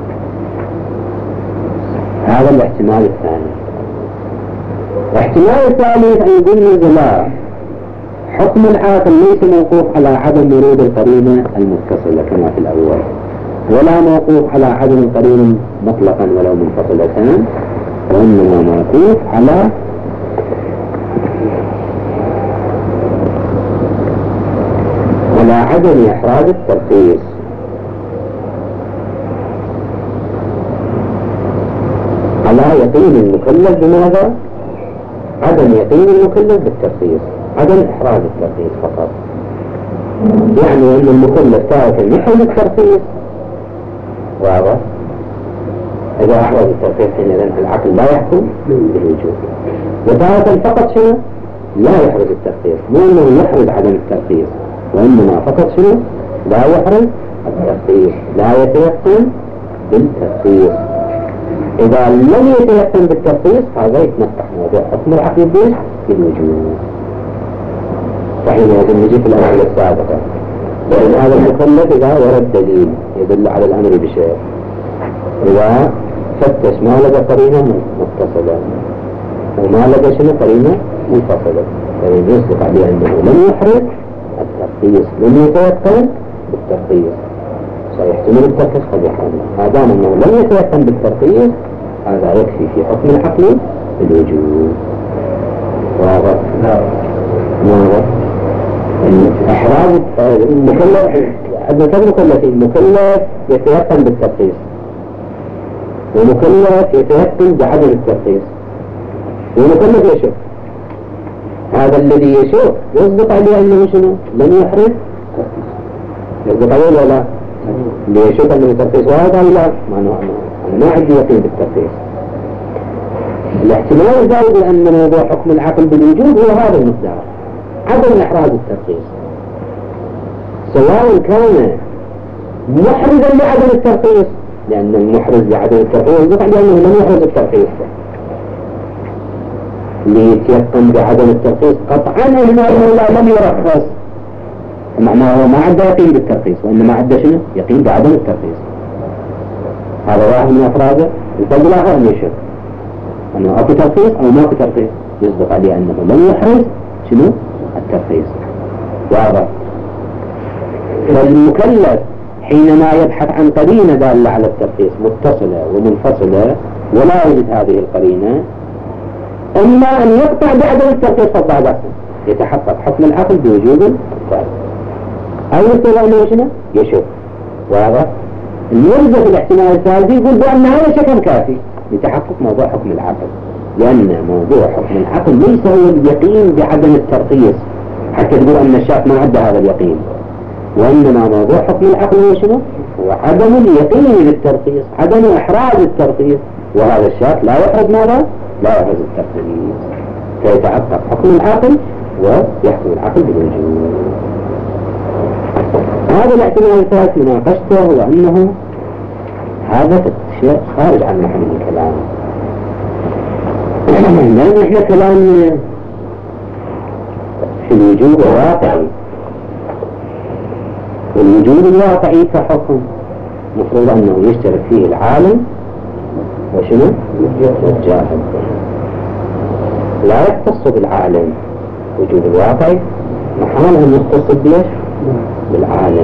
هذا الاحتمال الثاني. الاحتمال الثالث أن يقول نزلا حكم العاقل ليس موقوف على عدم ورود القرينة المتصلة كما في الأول، ولا موقوف على عدم القرينة مطلقا ولو منفصلة، وإنما موقوف على على عدم إحراز الترخيص. على يقين المكلف بماذا؟ عدم يقين المكلف بالترخيص، عدم إحراز الترخيص فقط. يعني أن المكلف تارة يحرز الترخيص، واضح؟ إذا أحرز الترخيص حينئذ العقل لا يحكم بالوجود. وتارة فقط شنو؟ لا يحرز الترخيص، مو أنه يحرز عدم الترخيص، وإنما فقط شنو؟ لا يحرز الترخيص، لا يتيقن بالترخيص. إذا لم يتيقن بالترخيص هذا يتنطح موضوع حكم العقل بيش بالوجود. فحينئذ نجي في الأمثلة السابقة، لأن هذا المكلف إذا ورد دليل يدل على الأمر بشيء، إذا فتش ما لقى قرينة متصلة وما لقى شنو قرينة منفصلة، يعني يصدق عليه أنه لم يحرز الترخيص، لم يتيقن بالترخيص، سيحتمل الترخيص قد يحرم. ما دام أنه لم يتيقن بالترخيص هذا يكفي في حكم العقل بالوجود. واضح؟ نعم. واضح؟ إحراز المكلف عندنا كم مكلفين؟ مكلف يتيقن بالترخيص، ومكلف يتيقن بعدم الترخيص، ومكلف يشك. هذا الذي يشك يصدق عليه أنه شنو؟ لم يحرز، يصدق عليه ولا لا؟ اللي يشك أنه الترخيص وهذا لا، معناه أنا ما عندي يقين بالترخيص. الاحتمال الزائد لأن موضوع حكم العقل بالوجود هو هذا المقدار، عدم إحراز الترخيص، سواء كان محرزا لعدم الترخيص، لأن المحرز لعدم الترخيص يصدق عليه أنه لم يحرز الترخيص. ليتيقن بعدم الترخيص قطعا أنه لم يرخص، معناه هو ما عنده يقين بالترخيص، وإنما عنده شنو؟ يقين بعدم الترخيص. هذا واحد من أفراده الفرد الآخر أن يشك أنه أكو ترخيص أو ما أكو ترخيص، يصدق عليه أنه لم يحرز شنو الترخيص. واضح؟ فالمكلف حينما يبحث عن قرينة دالة على الترخيص متصلة ومنفصلة ولا يوجد هذه القرينة، إما أن يقطع بعدم الترخيص فضع بحثا يتحقق حكم العقل بوجوب الفرد، أو يقول أنه شنو يشك. واضح؟ المرجع في الاحتمال الثالث يقول بأن هذا شك كافي لتحقق موضوع حكم العقل، لأن موضوع حكم العقل ليس هو اليقين بعدم الترخيص حتى تقول أن الشاك ما عنده هذا اليقين، وإنما موضوع حكم العقل هو شنو؟ هو عدم اليقين للترخيص، عدم إحراز الترخيص، وهذا الشاك لا يحرز ماذا؟ لا يحرز الترخيص، فيتحقق حكم العقل ويحكم العقل بالوجوب. هذا الاحتمال الثالث مناقشته هو أنه هذا شيء خارج عن محل الكلام، لأن إحنا كلام في الوجوب الواقعي، والوجوب الواقعي كحكم مفروض أنه يشترك فيه العالم وشنو؟ والجاهل، لا يختص بالعالم. وجوب الواقعي محال أن يختص بليش؟ بالعالم.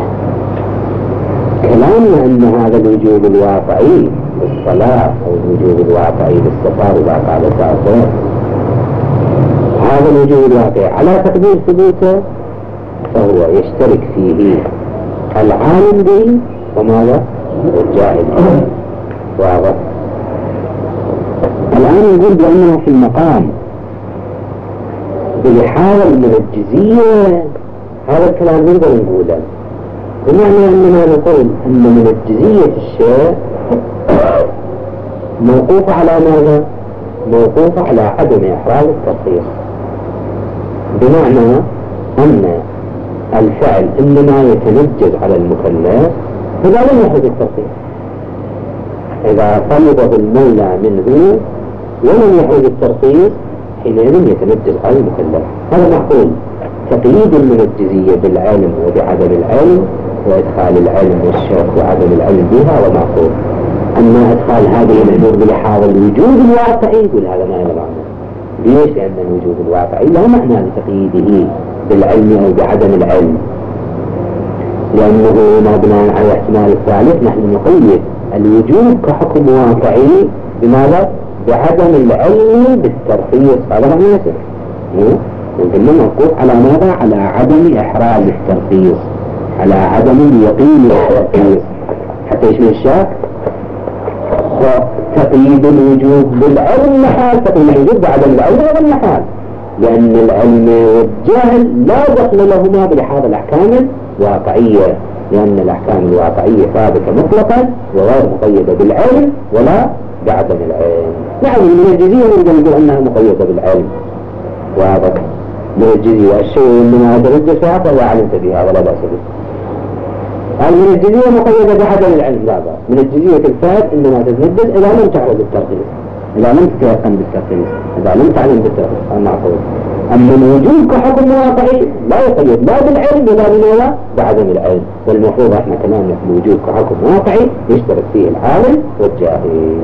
كلامنا أن هذا الوجوب الواقعي بالصلاة أو الوجوب الواقعي بالسفر إذا قال سافر، هذا الوجوب الواقعي على تقدير ثبوته فهو يشترك فيه العالم به وماذا؟ والجاهل. واضح؟ الآن نقول بأنه في المقام بيحاول من الجزية، هذا الكلام نقدر نقوله بمعنى أننا نقول أن من الجزية الشيء موقوف على ماذا؟ موقوف على عدم إحراز الترخيص، بمعنى أن الفعل إنما يتنجز على المكلف إذا لم يحرز الترخيص، إذا طلبه المولى منه ولم يحرز الترخيص حينئذ يتنجز على المكلف. هذا معقول. تقييد المنجزية بالعلم وبعدم العلم وإدخال العلم والشك وعدم العلم بها ومعقول. أما إدخال هذه الأمور بلحاظ الوجود الواقعي يقول هذا ما له معنى. ليش؟ لأن الوجود الواقعي لا معنى لتقييده بالعلم أو بعدم العلم، لأنه ما بناء على الاحتمال الثالث نحن نقيد الوجود كحكم واقعي بماذا؟ بعدم العلم بالترخيص. هذا ما يصير. وقلنا موقوف على ماذا؟ على عدم إحراز الترخيص، على عدم اليقين بالترخيص حتى يشمل الشاك. تقييد الوجود بالعلم محال، تقييد الوجود بعدم العلم هذا محال، لأن العلم والجهل لا دخل لهما بلحاظ الأحكام الواقعية، لأن الأحكام الواقعية ثابتة مطلقا وغير مقيدة بالعلم ولا بعدم العلم. نعم من الجزية نقدر نقول أنها مقيدة بالعلم، واضح؟ من الجزية الشيء إنما يتنجس فيها فهو علمت بها ولا بأس به. هل من الجزية مقيدة بعدم العلم؟ لا بأس. من الجزية الفات إنما تتنجس إذا لم تحرز الترخيص، إذا لم تتيقن بالترخيص، إذا لم تعلم بالترخيص، هذا معقول. أما الوجود كحكم واقعي لا يقيد لا بالعلم ولا بماذا؟ بعدم العلم. والمفروض احنا كلامنا في الوجود كحكم واقعي يشترك فيه العالم والجاهل.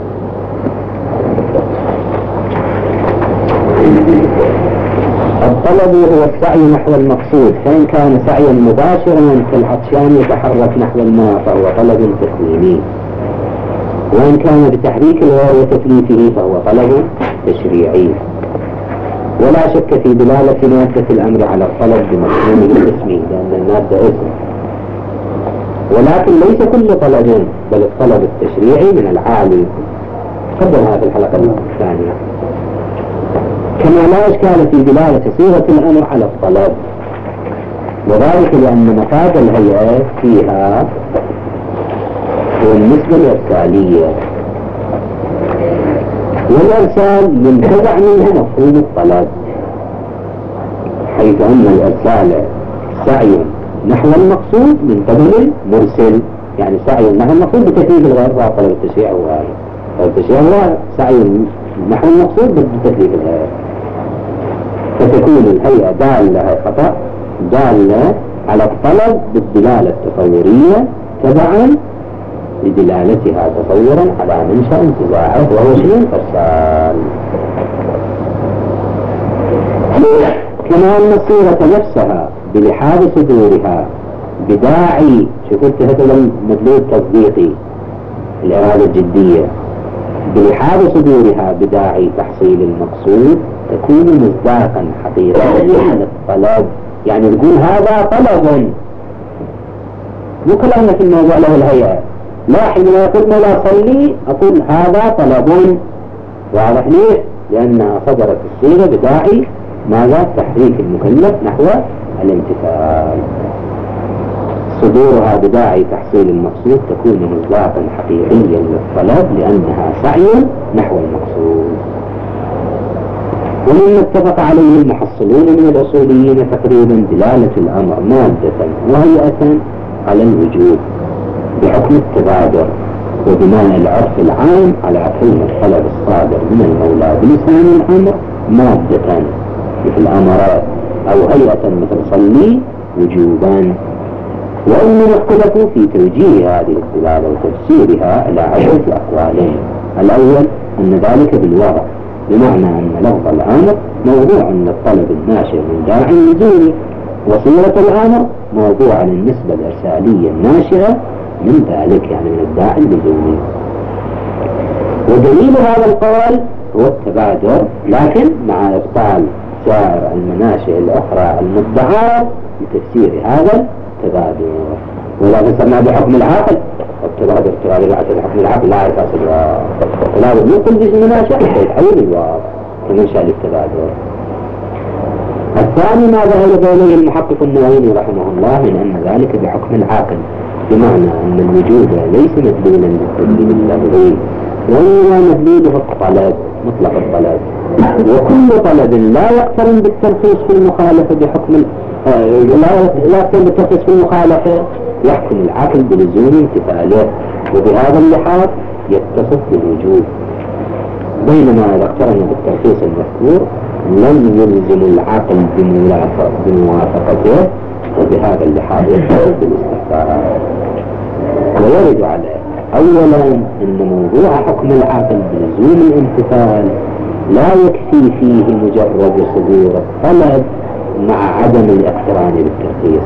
الطلب هو السعي نحو المقصود، فإن كان سعيا مباشرا كالعطشان يتحرك نحو الماء فهو طلب تكويني، وإن كان بتحريك الغير وتكليفه فهو طلب تشريعي. ولا شك في دلالة مادة الأمر على الطلب بمفهومه الاسمي، لأن المادة اسم، ولكن ليس كل طلب بل الطلب التشريعي من العالي. قبل هذه الحلقة الثانية. كما لا إشكال في دلالة صيغة الأمر على الطلب، وذلك لأن مفاد الهيئة فيها هو النسبة الإرسالية، والإرسال ينتزع منه مفهوم الطلب، حيث أن الإرسال سعي نحو المقصود من قبل المرسل، يعني سعي نحو المقصود بتكليف الغير، طلب التشريع هو هذا. طلب التشريع هو سعي نحو المقصود بتكليف الغير، فتكون الهيئة دالة خطأ دالة على الطلب بالدلالة التصورية تبعا لدلالتها تصورا على منشأ انتزاعه وهو شنو؟ الإرسال. كما أن الصورة نفسها بلحاظ صدورها بداعي، شوفت هذا المدلول التصديقي الإرادة الجدية، بلحاظ صدورها بداعي تحصيل المقصود تكون مصداقا حقيقيا على الطلب. يعني تقول هذا طلب، مو كلامنا في الموضوع له الهيئة، لا حينما يقول ما لا صلي أقول هذا طلب، واضح ليه؟ لأنها صدرت الصيغة بداعي ماذا؟ تحريك المكلف نحو الامتثال. صدورها بداعي تحصيل المقصود تكون مصداقا حقيقيا للطلب لأنها سعي نحو المقصود. ومما اتفق عليه المحصلون من الأصوليين تقريبا دلالة الأمر مادة وهيئة على الوجوب بحكم التبادر وبناء العرف العام على كون الطلب الصادر من المولى بلسان الأمر مادة مثل أمرات أو هيئة مثل صلي وجوبا. وإنما اختلفوا في توجيه هذه الدلالة وتفسيرها على عدة أقوال. الأول أن ذلك بالوضع، بمعنى أن لفظ الأمر موضوع للطلب الناشئ من داع لزومي، وصيغة الأمر موضوع للنسبة الإرسالية الناشئة من ذلك، يعني من الداع اللزومي. ودليل هذا القول هو التبادر، لكن مع إبطال سائر المناشئ الأخرى المدعاة لتفسير هذا التبادر. ولا تسمى بحكم العقل، التبادر تبادر بحكم العقل لا يتصل، ولا يمكن جزء مناشئ يتحول الواقع كمنشأ للتبادر. الثاني ما ذهب إليه المحقق النووي رحمه الله من أن ذلك بحكم العقل، بمعنى أن الوجود ليس مدلولا للتدليل اللفظي، وإنما مدلوله الطلب مطلق الطلب. وكل طلب لا يقترن بالترخيص في المخالفة بحكم لا يقترن بالترخيص في المخالفة يحكم العقل بلزوم امتثاله، وبهذا اللحاظ يتصف بالوجود. بينما إذا اقترن بالترخيص المذكور لم يلزم العقل بموافقته، وبهذا اللحاظ يتصف بالاستحقاق. ويرد عليه أولا أن موضوع حكم العقل بلزوم الامتثال لا يكفي فيه مجرد صدور الطلب مع عدم الاقتران بالترخيص،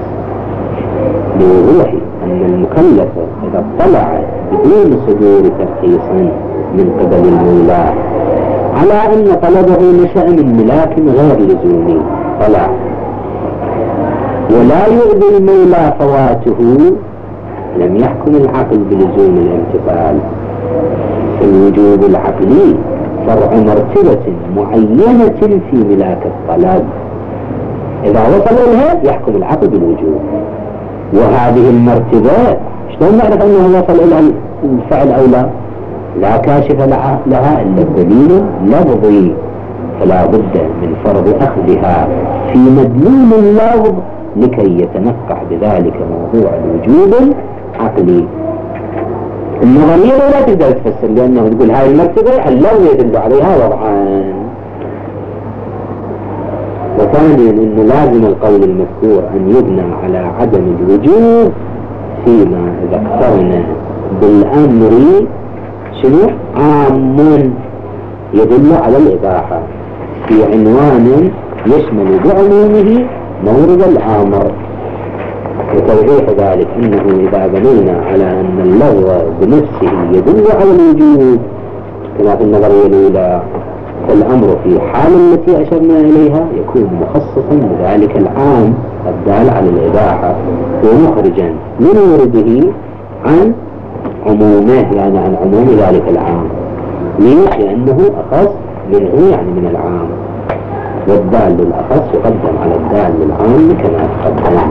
لوضوح أن المكلف إذا اطلع بدون صدور ترخيص من قبل المولى على أن طلبه نشأ من ملاك غير لزومي طلع، ولا يؤذي المولى فواته، لم يحكم العقل بلزوم الامتثال. الوجوب العقلي فرع مرتبة معينة في ملاك الطلب، إذا وصل إليها يحكم العقل بالوجوب. وهذه المرتبة شلون نعرف أنه وصل إلى الفعل أو لا؟ لا كاشف لها إلا الدليل لفظي، فلا بد من فرض أخذها في مدلول اللفظ لكي يتنقح بذلك موضوع الوجوب العقلي. النظرية لا تقدر تفسر، لأنه تقول هاي المرتبة اللفظ يدل عليها وضعان. وثانيا أنه لازم القول المذكور أن يبنى على عدم الوجوب فيما إذا اقترن بالأمر شنو؟ عام يدل على الإباحة في عنوان يشمل بعمومه مورد الآمر. وتوضيح ذلك أنه إذا بنينا على أن اللفظ بنفسه يدل على الوجوب كما في النظرية الأولى، فالأمر في حال التي أشرنا إليها يكون مخصصا بذلك العام الدال على الإباحة ومخرجا من ورده عن عمومه، يعني عن عموم ذلك العام. ليش؟ لأنه أخص منه، يعني من العام، والدال للأخص يقدم على الدال للعام كما تقدم.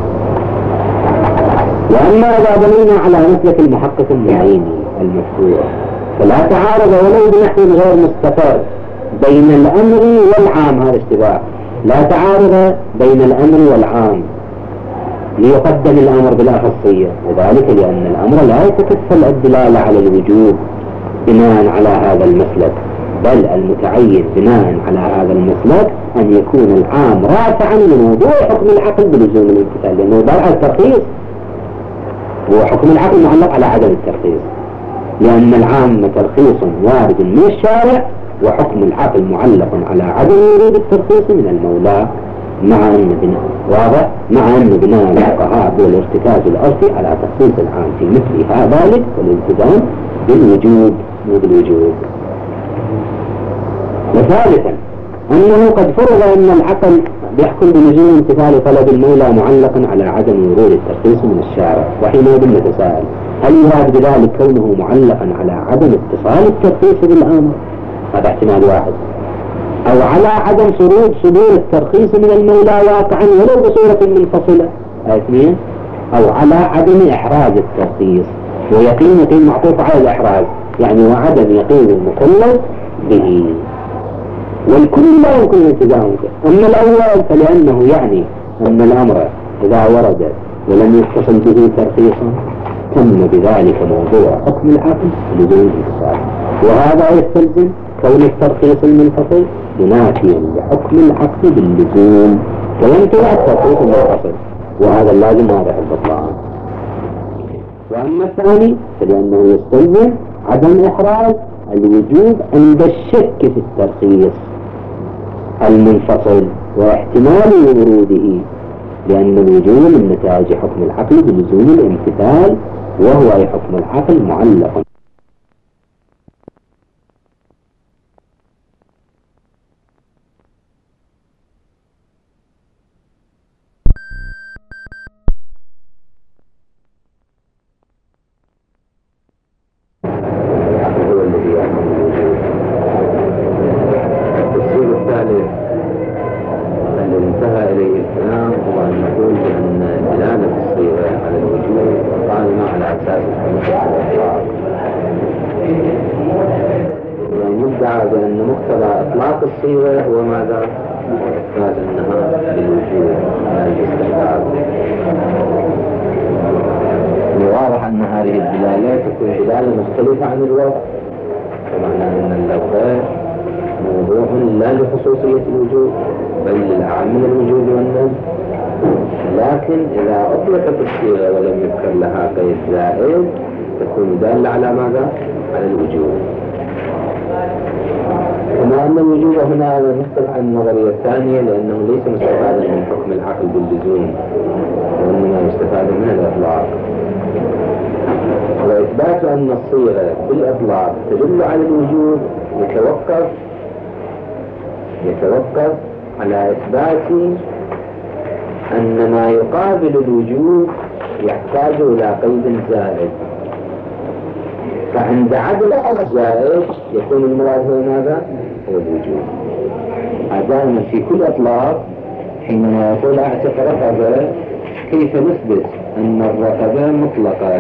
وأما إذا بنينا على مسلك المحقق المعيني المذكور فلا تعارض ولو بنحو غير مستفاد بين الأمر والعام، هذا اشتباه، لا تعارض بين الأمر والعام ليقدم الأمر بالأخصية، وذلك لأن الأمر لا يتكفل الدلالة على الوجوب بناء على هذا المسلك، بل المتعين بناء على هذا المسلك أن يكون العام رافعا لموضوع حكم العقل بلزوم الامتثال، لأنه دار على الترخيص، وحكم العقل معلق على عدم الترخيص. لأن العام ترخيص وارد من الشارع، وحكم العقل معلق على عدم ورود الترخيص من المولى، مع أن بناء واضح مع أن بناء الفقهاء بالارتكاز العرفي على تخصيص العام في مثل هذا والالتزام بالوجوب مو بالوجوب. وثالثا أنه قد فرض أن العقل يحكم بلزوم امتثال طلب المولى معلقا على عدم ورود الترخيص من الشارع، وحينئذ نتساءل هل يراد بذلك كونه معلقا على عدم اتصال الترخيص بالأمر؟ هذا احتمال واحد، أو على عدم صدور صدور الترخيص من المولى واقعا ولو بصورة منفصلة، اثنين، أو على عدم إحراز الترخيص، ويقين يقين معطوف على الإحراز يعني وعدم يقين المكلف به، والكل لا يمكن الالتزام به. أما الأول فلأنه يعني أن الأمر إذا ورد ولم يتصل به ترخيصا تم بذلك موضوع حكم العقل لزوم الاتصال، وهذا يستلزم كون الترخيص المنفصل منافيا لحكم العقل باللزوم، وينتفع الترخيص المنفصل، وهذا اللازم واضح البطلان. وأما الثاني فلأنه يستلزم عدم إحراز الوجوب عند الشك في الترخيص المنفصل واحتمال وروده، لأن الوجوب من نتائج حكم العقل بلزوم الامتثال، وهو أي حكم العقل معلق بأن مقتضى إطلاق الصيغة هو ماذا؟ إثبات أنها للوجود لا للاستحباب. واضح أن هذه الدلالات تكون دلالة مختلفة عن الوضع، بمعنى أن اللفظ موضوع لا لخصوصية الوجود بل للأعم من الوجود والنفي، لكن إذا أطلقت الصيغة ولم يذكر لها قيد زائد تكون دالة على ماذا؟ على الوجود. كما أن الوجوب هنا مختلف عن النظرية الثانية، لأنه ليس مستفادا من حكم العقل باللزوم، وإنما مستفادا من الإطلاق. وإثبات أن الصيغة بالإطلاق تدل على الوجوب يتوقف يتوقف على إثبات أن ما يقابل الوجوب يحتاج إلى قيد زائد، فعند عدم الزائد يكون المراد هو ماذا؟ هو الوجوب. دائما في كل إطلاق حينما يقول أعتق رقبة كيف نثبت أن الرقبة مطلقة؟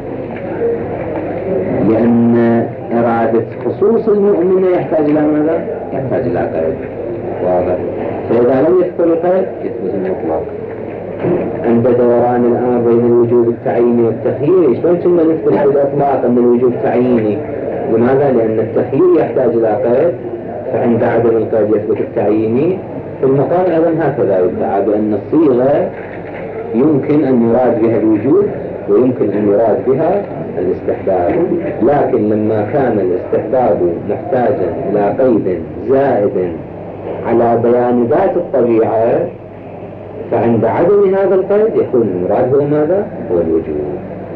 لأن إرادة خصوص المؤمن يحتاج إلى ماذا؟ يحتاج إلى قيد، واضح؟ فإذا لم يذكر قيد يثبت المطلق. عند دوران الأمر بين الوجوب التعييني والتخييري شلون كنا نثبت بالإطلاق أن الوجوب تعييني؟ لماذا؟ لأن التخيير يحتاج إلى قيد، فعند عدم القيد يثبت التعييني. في المقام أيضا هكذا يدعى بأن الصيغة يمكن أن يراد بها الوجوب ويمكن أن يراد بها الاستحباب، لكن لما كان الاستحباب محتاجا إلى قيد زائد على بيان ذات الطبيعة فعند عدم هذا القيد يكون المراد هو ماذا؟ هو الوجوب.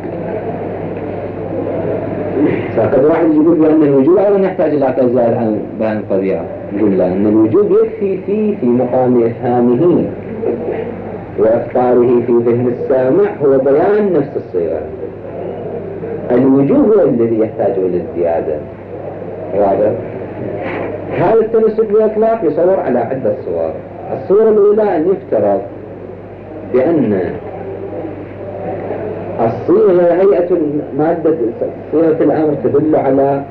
فقد واحد يقول بأن الوجوب أيضا يحتاج إلى قيد زائد عن بيان الطبيعة، يقول لا، أن الوجوب يكفي فيه في مقام إفهامه وإخطاره في ذهن السامع هو بيان نفس الصيغة. الوجوب هو الذي يحتاج إلى الزيادة. واضح؟ هذا التمسك بالإطلاق يصور على عدة صور. الصورة الأولى أن يفترض بأن الصيغة هيئة مادة صيغة الأمر تدل على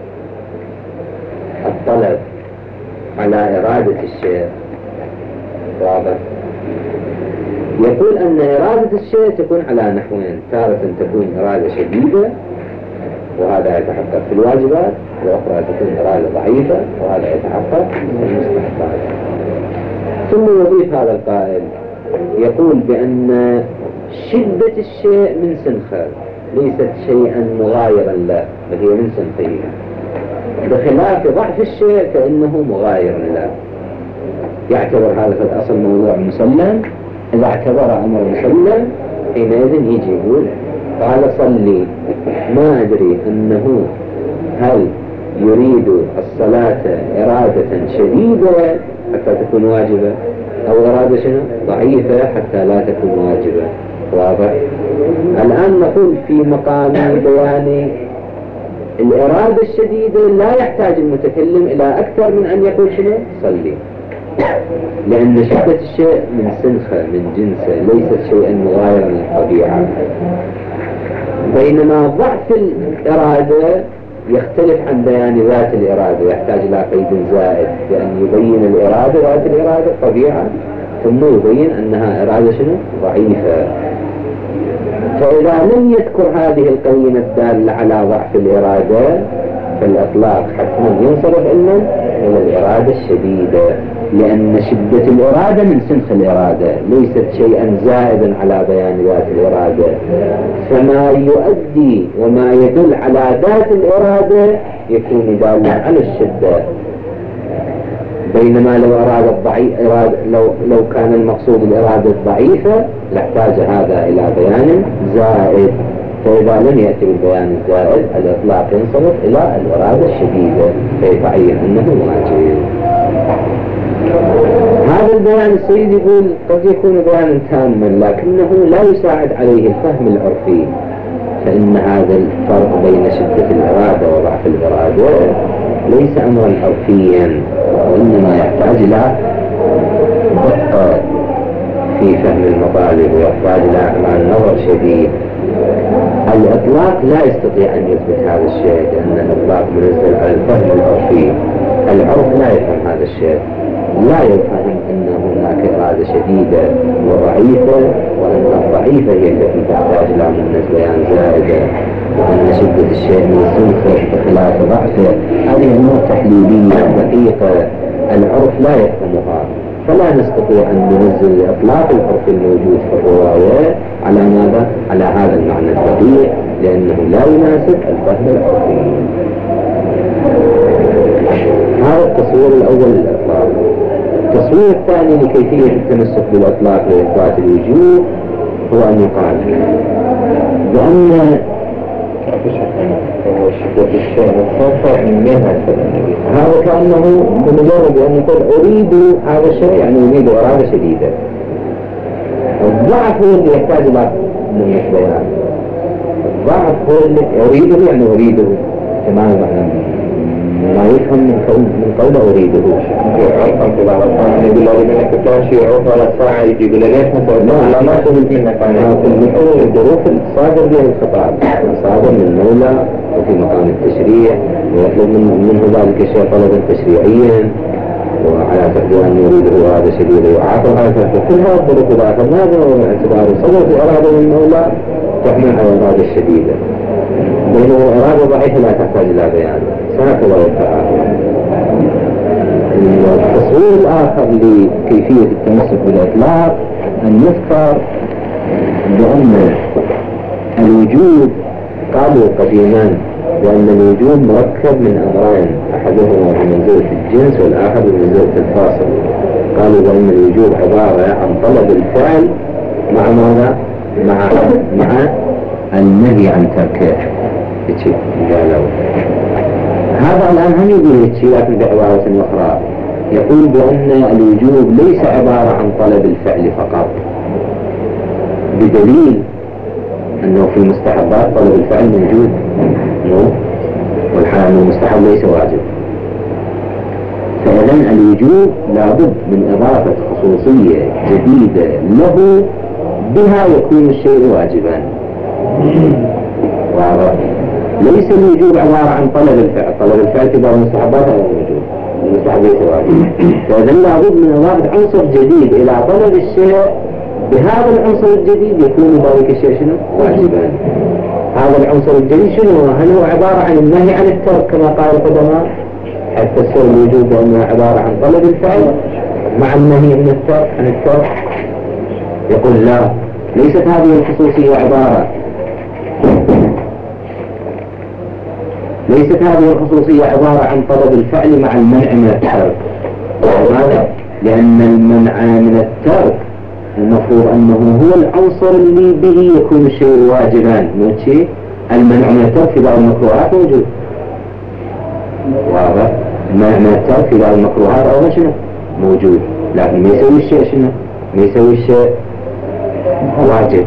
الطلب، على إرادة الشيء. واضح؟ يقول أن إرادة الشيء تكون على نحوين، تارة تكون إرادة شديدة وهذا يتحقق في الواجبات، وأخرى تكون إرادة ضعيفة وهذا يتحقق في المستحبات. ثم يضيف هذا القائل يقول بأن شدة الشيء من سنخة ليست شيئا مغايرا له، بل هي من صنفه، بخلاف ضعف الشيء كأنه مغاير له. يعتبر هذا في الأصل موضوع مسلم، إذا اعتبر أمر مسلم حينئذ يجي يقول قال صلي، ما أدري أنه هل يريد الصلاة إرادة شديدة حتى تكون واجبة، أو إرادة شنو ضعيفة حتى لا تكون واجبة. واضح؟ الآن نقول في مقام بيان الإرادة الشديدة لا يحتاج المتكلم إلى أكثر من أن يقول شنو صلي، لأن شدة الشيء من سنخة من جنسه، ليست شيئا مغايرا للطبيعة. بينما ضعف الإرادة يختلف عن بيان ذات الإرادة، يحتاج إلى قيد زائد بأن يبين الإرادة ذات الإرادة الطبيعة، ثم يبين أنها إرادة شنو ضعيفة. فإذا لم يذكر هذه القرينة الدالة على ضعف الإرادة فالإطلاق حتما ينصرف إلا إلى الإرادة الشديدة، لأن شدة الإرادة من سنخ الإرادة، ليست شيئا زائدا على بيان ذات الإرادة. فما يؤدي وما يدل على ذات الإرادة يكون دالا على الشدة. بينما لو أراد الضعيف إرادة لو لو كان المقصود الإرادة الضعيفة لاحتاج هذا إلى بيان زائد، فإذا لم يأتي بالبيان الزائد الإطلاق ينصرف إلى الإرادة الشديدة فيتعين أنه واجب. هذا البيان السيد يقول قد يكون بيانا تاما لكنه لا يساعد عليه الفهم العرفي، فإن هذا الفرق بين شدة الإرادة وضعف الإرادة ليس أمرا عرفيا، وإنما يحتاج إلى دقة في فهم المطالب ويحتاج إلى نظر شديد. الإطلاق لا يستطيع أن يثبت هذا الشيء، لأن الإطلاق منزل على الفهم العرفي. العرف لا يفهم هذا الشيء، لا يفهم أن هناك إرادة شديدة وضعيفة، وأن الضعيفة هي التي تحتاج إلى منزل بيان زائدة، وأن شدة الشيء من سنخه بخلاف ضعفه. هذه أمور تحليلية دقيقة العرف لا يفهمها، فلا نستطيع أن ننزل الإطلاق العرفي الموجود في الرواية على ماذا؟ على هذا المعنى الدقيق، لأنه لا يناسب الفهم العرفي. هذا التصوير الأول للإطلاق. التصوير الثاني لكيفية التمسك بالإطلاق لإثبات الوجوب هو أن يقال بأن شدة الشيء مخصوصة من مهنة هذا كأنه بمجرد أن يقول أريد هذا الشيء يعني أريد إرادة شديدة. الضعف هو اللي يحتاج إلى من بيان. الضعف هو اللي أريده يعني أريده كما ما يفهم من قول من قول أريده. عرفا في بعض الأحيان يقول له منك كان شيء عرف على الساعة يجي يقول ليش مثلا لا ما أقول منك أنا أقول مثل الظروف الصادر بها الخطاب صادر من مولى وفي مقام التشريع ويطلب من منه ذلك الشيء طلبا تشريعيا وعلى تقدير أن يريده هذا شديد وعاطل هذا كل هذه الظروف إذا أخذناها ومن اعتبار صدر الإرادة من مولى تحمل على الإرادة الشديدة، بينما إرادة ضعيفة لا تحتاج إلى بيان. هكذا يتعامل. التصوير الآخر لكيفية التمسك بالإطلاق أن يذكر بأن الوجود قالوا قديما بأن الوجود مركب من أمرين، أحدهما بمنزلة الجنس والآخر بمنزلة الفاصل. قالوا بأن الوجود عبارة عن طلب الفعل مع ماذا؟ مع مع النهي عن تركه. قالوا هذا الآن هم يقول شيء لكن بعبارة أخرى يقول بأن الوجوب ليس عبارة عن طلب الفعل فقط، بدليل أنه في المستحبات طلب الفعل موجود والحال أن المستحب ليس واجب. فإذن الوجوب لابد من إضافة خصوصية جديدة له بها يكون الشيء واجبا. واضح؟ ليس الوجوب عبارة عن طلب الفعل، طلب الفعل كبار المستحبات أو الوجوب المستحب ليس واجب. فإذن لابد من إضافة عنصر جديد إلى طلب الشيء، بهذا العنصر الجديد يكون ذلك الشيء شنو؟ واجبا. هذا العنصر الجديد شنو؟ هل هو عبارة عن النهي عن الترك كما قال القدماء حتى تفسر الوجوب بأنه عبارة عن طلب الفعل مع النهي من الترك عن الترك؟ يقول لا، ليست هذه الخصوصية عبارة ليست هذه الخصوصية عبارة عن طلب الفعل مع المنع من الترك. لماذا؟ لأن المنع من الترك المفروض أنه هو العنصر اللي به يكون الشيء واجبا، مو شيء المنع من الترك في بعض المكروهات موجود. واضح؟ المنع من الترك في بعض المكروهات أو شنو موجود، لكن ما يسوي الشيء شنو؟ ما يسوي الشيء واجب،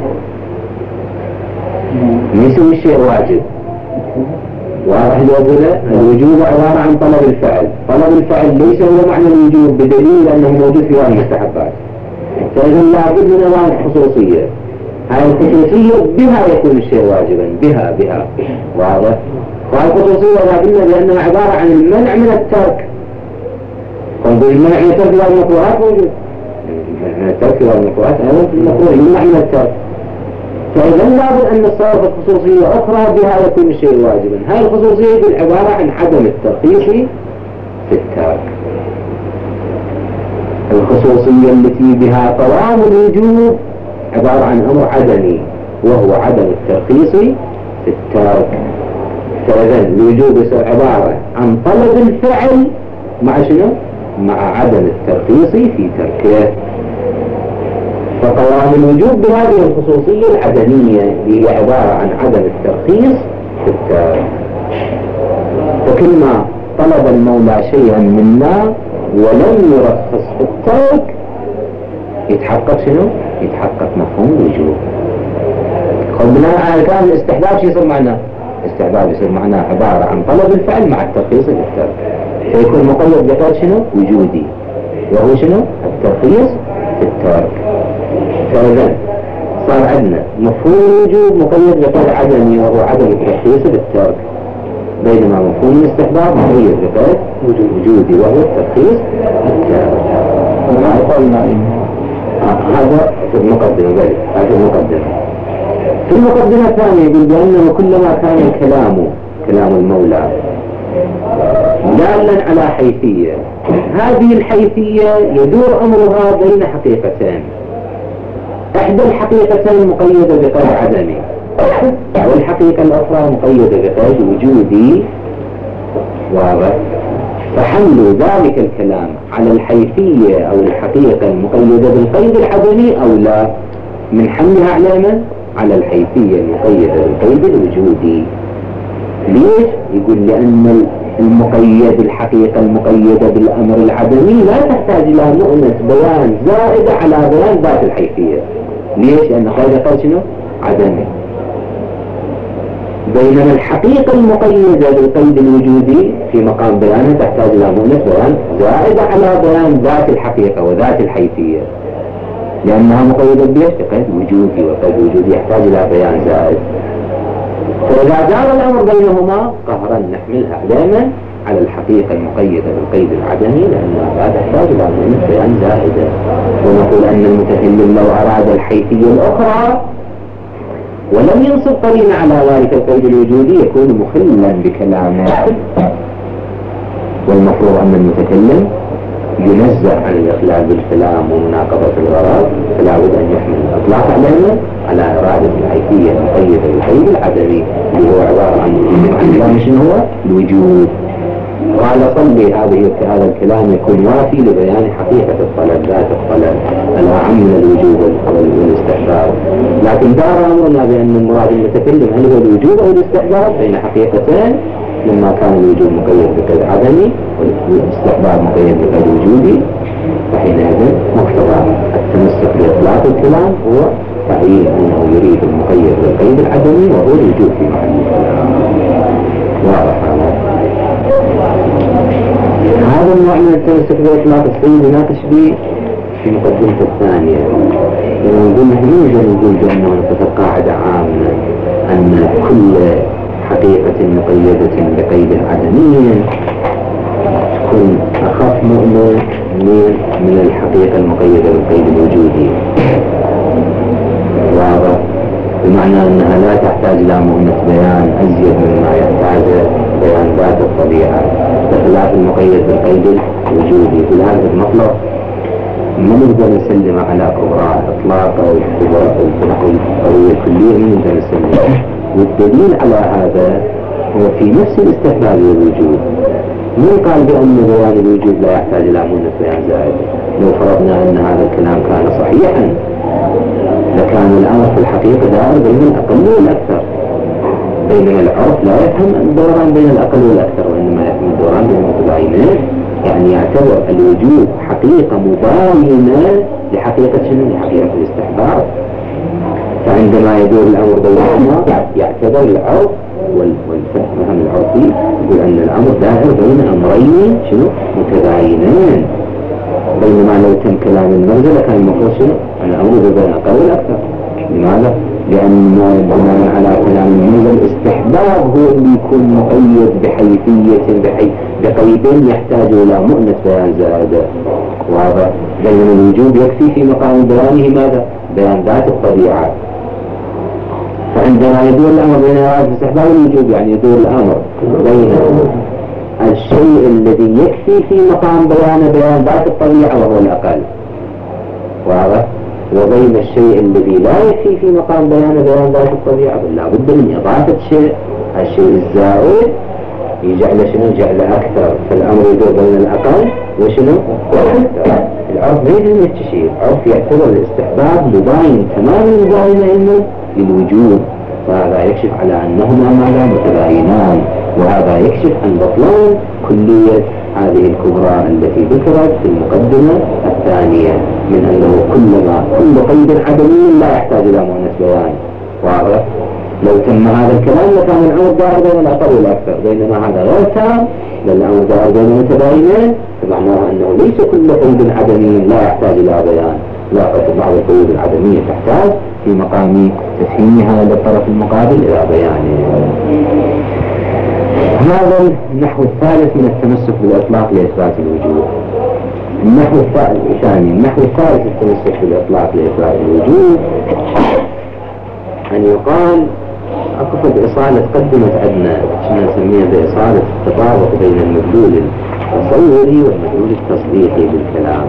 ما يسوي الشيء واجب. واضح الوجود؟ الوجوب عبارة عن طلب الفعل، طلب الفعل ليس هو معنى الوجوب بدليل أنه موجود في بعض المستحبات. فإذا لابد من أنواع الخصوصية، هذه الخصوصية بها يكون الشيء واجبا، بها بها واضح؟ وهذه الخصوصية إذا قلنا بأنها عبارة عن المنع من الترك، قلت المنع من الترك في بعض المكروهات موجود، المنع من الترك في بعض المكروهات أيضا في المكروه يمنع من الترك. فإذا لابد أن نصرف خصوصية أخرى بها يكون الشيء واجبا. هذه الخصوصية يقول عبارة عن عدم الترخيص في الترك. الخصوصية التي بها قوام الوجوب عبارة عن أمر عدمي، وهو عدم الترخيص في الترك. فإذا الوجوب يصير عبارة عن طلب الفعل مع شنو؟ مع عدم الترخيص في تركه. فقوام الوجوب بهذه الخصوصية العدمية هي عبارة عن عدم الترخيص في الترك. فكلما طلب المولى شيئا منا ولم يرخص في الترك يتحقق شنو؟ يتحقق مفهوم الوجوب. قل بناء على كان الاستحباب شو يصير معناه؟ الاستحباب يصير معناه عبارة عن طلب الفعل مع الترخيص في الترك، فيكون مقيد بقيد شنو؟ وجودي، وهو شنو؟ الترخيص في الترك. فإذا صار عندنا مفهوم الوجوب مقيد بقيد عدمي وهو عدم الترخيص في الترك، بينما مفهوم الاستحباب مقيد بقيد وجودي وهو الترخيص في الترك. هذا في المقدمة، بل هذا في المقدمة. في المقدمة الثانية يقول بأنه كلما كان الكلام كلام المولى دالا على حيثية، هذه الحيثية يدور أمرها بين حقيقتين، إحدى الحقيقتين مقيدة بقيد عدمي والحقيقة الأخرى مقيدة بقيد وجودي. واضح؟ فحمل ذلك الكلام على الحيثية أو الحقيقة المقيدة بالقيد العدمي أولى من حملها على من؟ على الحيثية المقيدة بالقيد الوجودي. ليش؟ يقول لأن المقيد الحقيقة المقيدة بالأمر العدمي لا تحتاج إلى مؤنة بيان زائدة على بيان ذات الحيثية. ليش؟ لأن قيد قال شنو؟ عدمي. بينما الحقيقة المقيدة بالقيد الوجودي في مقام بيانها تحتاج إلى مؤنة بيان زائدة على بيان ذات الحقيقة وذات الحيثية، لأنها مقيدة بيش بقيد وجودي، وقيد وجودي يحتاج إلى بيان زائد. فإذا دار الأمر بينهما قهرا نحملها دائما على الحقيقة المقيدة بالقيد العدمي لأنها لا تحتاج إلى مؤنة بيان زائدة، ونقول أن المتكلم لو أراد الحيثية الأخرى ولم ينصب قرينة على ذلك القيد الوجودي يكون مخلا بكلامه، والمفروض أن المتكلم ينزه عن الإخلال بالكلام ومناقضة الغرض، فلا بد أن يحمل الإطلاق علينا على إرادة الحيثية المقيدة بالقيد العدمي اللي هو عبارة عن الكلام شنو هو؟ الوجود. قال صلي هذه هذا الكلام يكون وافي لبيان حقيقة الطلب ذات الطلب الأعم من الوجوب والاستحباب. لكن دار أمرنا بأن المراد المتكلم هل هو الوجوب أو الاستحباب بين حقيقتين، لما كان الوجوب مقيد بقيد عدمي والاستحباب مقيد بقيد وجودي، فحينئذ مقتضى التمسك بإطلاق الكلام هو تعيين أنه يريد المقيد بالقيد العدمي وهو الوجوب في محل الكلام. واضح هذا؟ هذا النوع من التمسك بإطلاق السيد يناقش به في مقدمة الثانية. نقول نحن يوجد نقول بأنه نتفق قاعدة عامة أن كل حقيقة مقيدة بقيد عدمي تكون أخف مؤنة من الحقيقة المقيدة بالقيد الوجودي. واضح؟ بمعنى أنها لا تحتاج إلى مؤنة بيان أزيد مما يحتاج بيان ذات الطبيعة، بخلاف المقيد بالقيد الوجودي. في هذا المطلب ما نقدر نسلم على كبرى إطلاقا أو القضية الكلية، ما نقدر نسلم. والدليل على هذا هو في نفس الاستحباب والوجود. من قال بأن بيان الوجود لا يحتاج إلى مؤنث بيان زائد؟ لو فرضنا أن هذا الكلام كان صحيحا لكان الأمر في الحقيقة دائر بين الأقل والأكثر، بينما العرف لا يفهم الدوران بين الأقل والأكثر، وإنما يفهم الدوران بين المتباينين، يعني يعتبر الوجود حقيقة مباينة لحقيقة شنو؟ لحقيقة الاستحباب. فعندما يدور الأمر بينهما يعتبر العرف والفهم العرفي يقول أن الأمر دائر بين أمرين شنو؟ متباينين، بينما لو تم كلام المرجع لكان المفروض شنو؟ الأمر بين الأقل والأكثر. لماذا؟ لأن بناء على كلام المرجع الاستحباب هو اللي يكون مقيد بحيثية بحي... بقيد يحتاج إلى مؤنث بيان زائد، واضح؟ بينما الوجود يكفي في مقام بيانه ماذا؟ بيان ذات الطبيعة. فعندما يدور الأمر بين إرادة الاستحباب والوجوب، يعني يدور الأمر بين الشيء الذي يكفي في مقام بيان بيان ذات الطبيعة وهو الأقل، واضح؟ وبين الشيء الذي لا يكفي في مقام بيان بيان ذات الطبيعة، بل لا بد من إضافة شيء، الشيء الزائد يجعل شنو؟ يجعل أكثر، فالأمر يدور بين الأقل وشنو؟ والأكثر. العرف ما يجب التشيء، العرف يعتبر الاستحباب مباين تماما مباين إنه للوجود، وهذا يكشف على أنهما ماذا؟ متباينان، وهذا يكشف عن بطلان كلية هذه الكبرى التي ذكرت في المقدمة الثانية من أنه كلما كل قيد عدمي لا يحتاج إلى مؤنث بيان، واضح؟ لو تم هذا الكلام لكان الأمر دائر بين الأقل والأكثر، بينما هذا غير تام، بل الأمر دائر بين المتباينين، فمعناها أنه ليس كل قيد عدمي لا يحتاج إلى بيان، لا، بعض القيود العدمية تحتاج في مقام تفهيمها للطرف المقابل إلى بيانه. هذا النحو الثالث من التمسك بالإطلاق لإثبات الوجود. النحو الثاني النحو الثالث التمسك بالإطلاق لإثبات الوجود أن يقال أقصد إصالة قدمت عندنا شنو نسميها بإصالة التطابق بين المدلول التصوري والمدلول التصديقي بالكلام،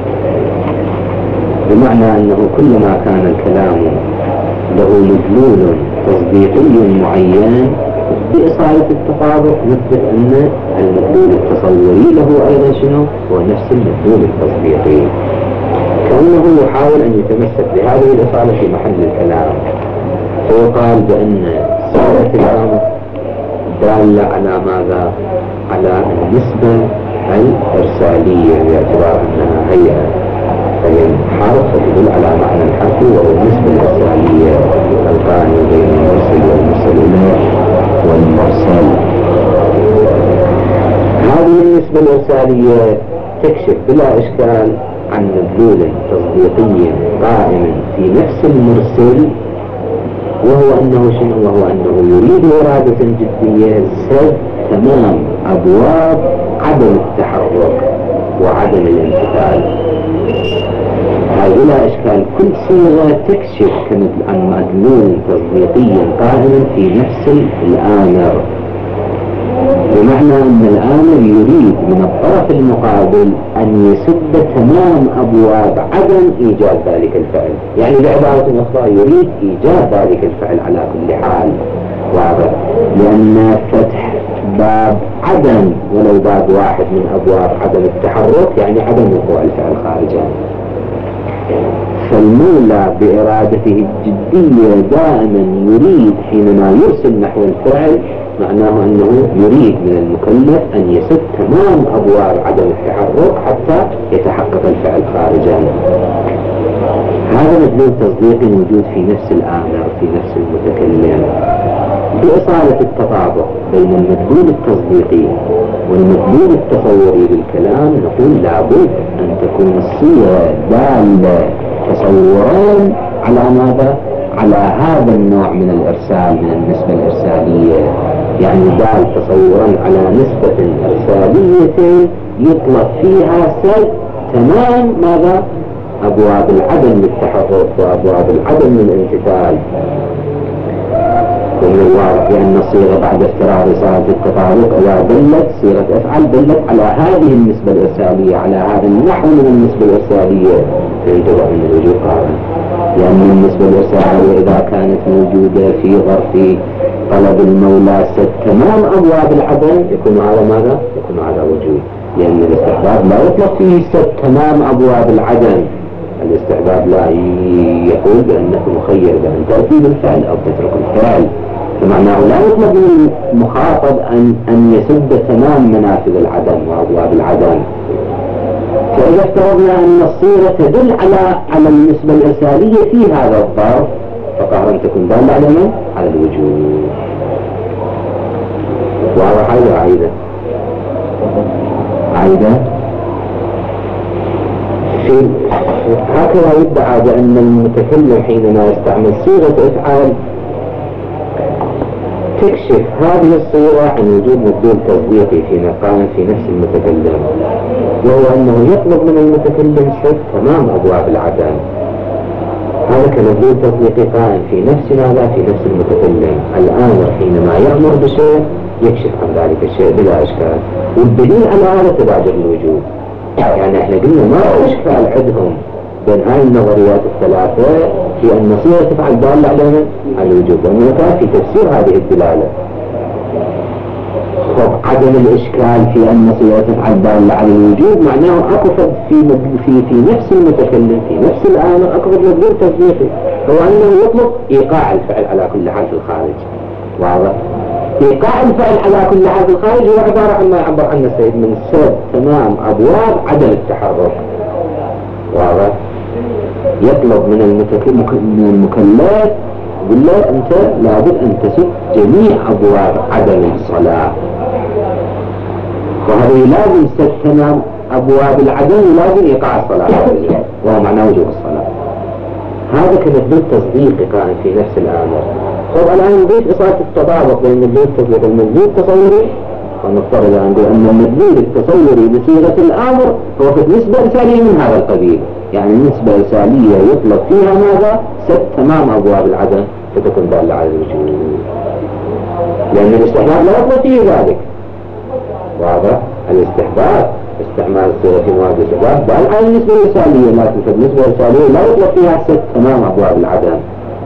بمعنى أنه كلما كان الكلام له مدلول تصديقي معين بإصالة التطابق نثبت أن المدلول التصوري له أيضا شنو؟ هو نفس المدلول التصديقي، كأنه يحاول أن يتمسك بهذه الإصالة في محل الكلام، فيقال بأن صورة الأمر دالة على ماذا؟ على النسبة الإرسالية باعتبار أنها هيئة، فهي حرف تدل على معنى الحرف وهو النسبة الإرسالية القائمة بين المرسل والمرسل إليه والمرسل. هذه النسبة الإرسالية تكشف بلا إشكال عن مدلول تصديقي قائم في نفس المرسل، وهو أنه شنو؟ وهو أنه يريد إرادة جدية سد تمام أبواب عدم التحرك وعدم الانفتال. هذه بلا إشكال كل صيغة تكشف عن مدلول تصديقي قائم في نفس الآمر، بمعنى أن الآمر يريد من الطرف المقابل أن يسد تمام أبواب عدم إيجاد ذلك الفعل، يعني بعبارة أخرى يريد إيجاد ذلك الفعل على كل حال، واضح؟ لأن فتح باب عدم ولو باب واحد من أبواب عدم التحرك يعني عدم وقوع الفعل خارجا، فالمولى بإرادته الجدية دائما يريد حينما يرسل نحو الفعل معناه أنه يريد من المكلف أن يسد تمام أبواب عدم التحرك حتى يتحقق الفعل خارجا. هذا مدلول تصديقي موجود في نفس الآمر في نفس المتكلم. بإصالة التطابق بين المدلول التصديقي والمدلول التصوري بالكلام نقول لابد أن تكون الصيغة دالة تصوران على ماذا؟ على هذا النوع من الإرسال من النسبة الإرسالية، يعني دال تصورا على نسبة إرسالية يطلق فيها سد تمام ماذا؟ أبواب العدم للتحرك وأبواب العدم للانفتال. ومن الواضح بأن الصيغة بعد افتراض إصالة التطابق إذا دلت صيغة أفعل دلت على هذه النسبة الإرسالية على هذا النحو من النسبة الإرسالية فيجب أن الوجود قائم، لأن النسبة الإرسالية إذا كانت موجودة في ظرف طلب المولى سد تمام أبواب العدم يكون على ماذا؟ يكون على وجوب، لأن الاستحباب لا يطلق فيه سد تمام أبواب العدم. الاستحباب لا يقول بأنك مخير بأن تأتي بالفعل أو تترك الفعل، فمعناه لا يطلب من المخاطب أن أن يسد تمام منافذ العدم وأبواب العدم. فإذا افترضنا أن الصيغة تدل على على النسبة الإرسالية في هذا الظرف، فقهرا تكون دالة على من؟ على الوجوب. واضح هذا عايدة عايدة في هكذا يدعى بأن المتكلم حينما يستعمل صيغة إفعال تكشف هذه الصيغة عن وجود مدلول تصديقي في مقام في نفس المتكلم، وهو أنه يطلب من المتكلم سد تمام أبواب العدم. هذا كمدلول تصديقي قائم في نفس ماذا؟ في نفس المتكلم. الآمر حينما يأمر بشيء يكشف عن ذلك الشيء بلا إشكال، والدليل على هذا تبادر الوجود. يعني احنا قلنا ما إشكال عندهم بين هاي النظريات الثلاثة في أن صيغة تفعل دالة على على الوجوب، لأنه كان في تفسير هذه الدلالة. خب عدم الإشكال في أن صيغة تفعل دالة على الوجوب معناه أكو في في في نفس المتكلم في نفس الآمر أكو مدلول تصديقي، هو أنه يطلب إيقاع الفعل على كل حال في الخارج. واضح؟ إيقاع الفعل على كل حال في الخارج هو عبارة عن ما يعبر عنه السيد من سد تمام أبواب عدم التحرك. واضح؟ يطلب من المتكلم من المكلف يقول له أنت لابد أن تسد جميع أبواب عدم الصلاة، وهذه لازم سد تمام أبواب العدم ولازم إيقاع الصلاة، وهو معنى وجوب الصلاة. هذا كمدلول تصديقي قائم في نفس الآمر. طب الآن نضيف إصابة التطابق بين المدلول التصديقي والمدلول التصوري، ونفترض أن نقول أن المدلول التصوري بصيغة الآمر هو في نسبة إرسالية من هذا القبيل، يعني نسبة إرسالية يطلب فيها ماذا؟ سد تمام أبواب العدم فتكون دالة على الوجوب، لأن الاستحباب لا يطلب فيه ذلك. واضح؟ الاستحباب استعمال الصيغة في مواد الاستحباب بل على النسبة الإرسالية، لكن في النسبة الإرسالية لا يطلب فيها سد تمام أبواب العدم.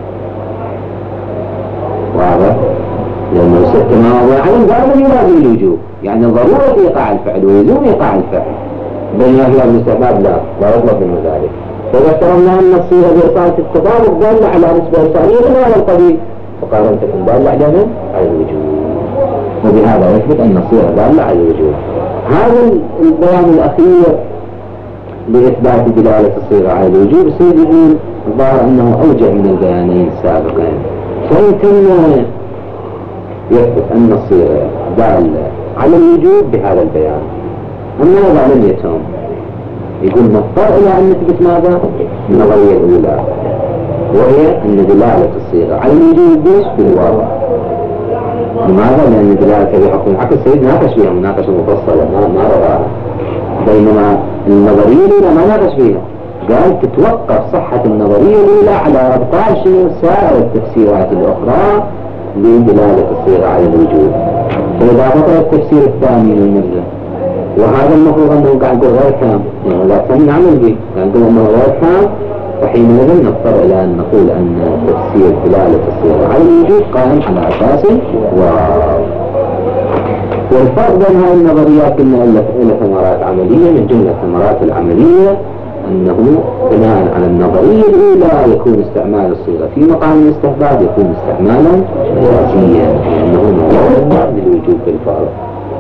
واضح؟ لأنه سد تمام أبواب العدم دائما يلازم الوجوب، يعني ضرورة إيقاع الفعل ويلزم إيقاع الفعل، بينما في الاستحباب لا لا يطلب منه ذلك. فإذا افترضنا أن الصيغة بإصابة التطابق دالة على نسبة إرسالية من هذا القبيل، فقال أن تكون دالة على من؟ على الوجوب، وبهذا يثبت أن الصيغة دالة على الوجوب. هذا البيان الأخير لإثبات دلالة الصيغة على الوجوب السيد يقول الظاهر أنه أوجه من البيانين السابقين، فيمكن يثبت أن الصيغة دالة على الوجوب بهذا البيان. أما هذا لم يتم، يقول نضطر إلى أن نثبت ماذا؟ النظرية الأولى، وهي أن دلالة الصيغة على الوجوب بيش بالواو. لماذا؟ لأن دلالة بحكم العقل السيد ناقش فيها مناقشة مفصلة ما ما رواها، بينما النظرية الأولى ما ناقش فيها، قال تتوقف صحة النظرية الأولى على إبطال شنو سائر التفسيرات الأخرى لدلالة الصيغة على الوجوب. فإذا بطل التفسير الثاني للمرجع، وهذا المفروض أنه قاعد يقول غير كام، يعني لا كان نعمل به، قاعد يقول أنه غير كام، فحينئذ نضطر إلى أن نقول أن تفسير دلالة الصيغة على الوجوب قائم على أساس واو. والفرق بين هذه النظريات قلنا إلى ثمرات عملية، من جملة الثمرات العملية أنه بناء على النظرية الأولى يكون استعمال الصيغة في مقام الاستحباب يكون استعمالا مجازيا، لأنه موضوع للوجوب بالفرق.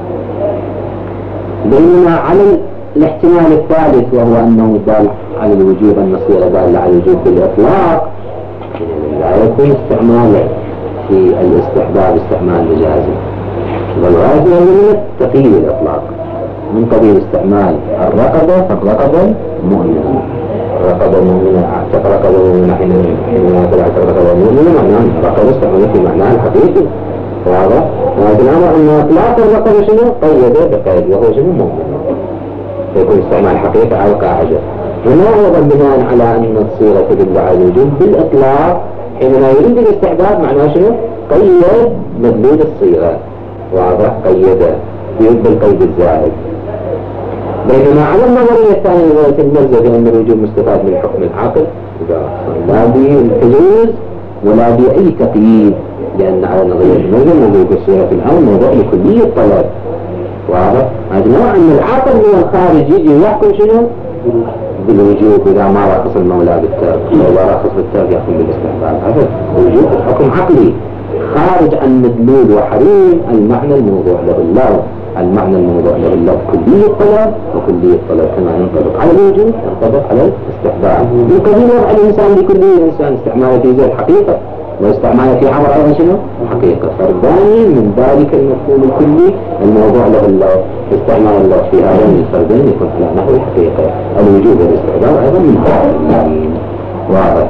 بينما على الاحتمال الثالث وهو أنه دال على الوجوب أن الصيغة دالة على الوجوب بالإطلاق، لا يكون استعمالا في الاستحباب استعمال مجازي، والغاية من تقييد الإطلاق من قبيل استعمال الرقبة فالرقبة مؤمنة، الرقبة مؤمنة اعتق رقبة مؤمنة حينما طلعت الرقبة مؤمنة معناه الرقبة استعملت في معناها الحقيقي. واضح؟ وهذا الأمر أن إطلاق الرقبة شنو؟ قيد بقيد وهو شنو؟ مؤمنة، فيكون استعمال حقيقي على القاعدة. هنا أيضا بناء على أن الصيغة تدل على الوجوب بالإطلاق، حينما يريد الاستحباب معناه شنو؟ قيد مدلول الصيغة. واضح؟ قيده يريد بالقيد الزائد. بينما على النظرية الثانية نظرية المرزة في أن الوجوب مستفاد من حكم العقل، لا بالتجويز ولا بأي تقييد، لأن على نظرية المرجع موضوع بالصورة الأول موضوع لكلية الطلب. واضح؟ هذا نوع من العقل من الخارج يجي يحكم شنو؟ بالوجوب إذا ما رخص المولى بالترك، وإذا رخص بالترك يحكم بالاستحباب. هذا وجوب حكم عقلي خارج عن مدلول وحريم المعنى الموضوع له اللفظ. المعنى الموضوع له اللفظ كلية الطلب، وكلية الطلب كما ينطبق على الوجوب ينطبق على الاستحباب. يمكن يوضع الإنسان بكلية الإنسان استعماله في زي الحقيقة واستعماله في عبر أيضا شنو؟ حقيقة. فردان من ذلك المفهوم الكلي الموضوع له اللفظ، استعمال الله في هذين الفردين يكون على نحو الحقيقة. الوجوب والاستحباب أيضا من هذا. واضح؟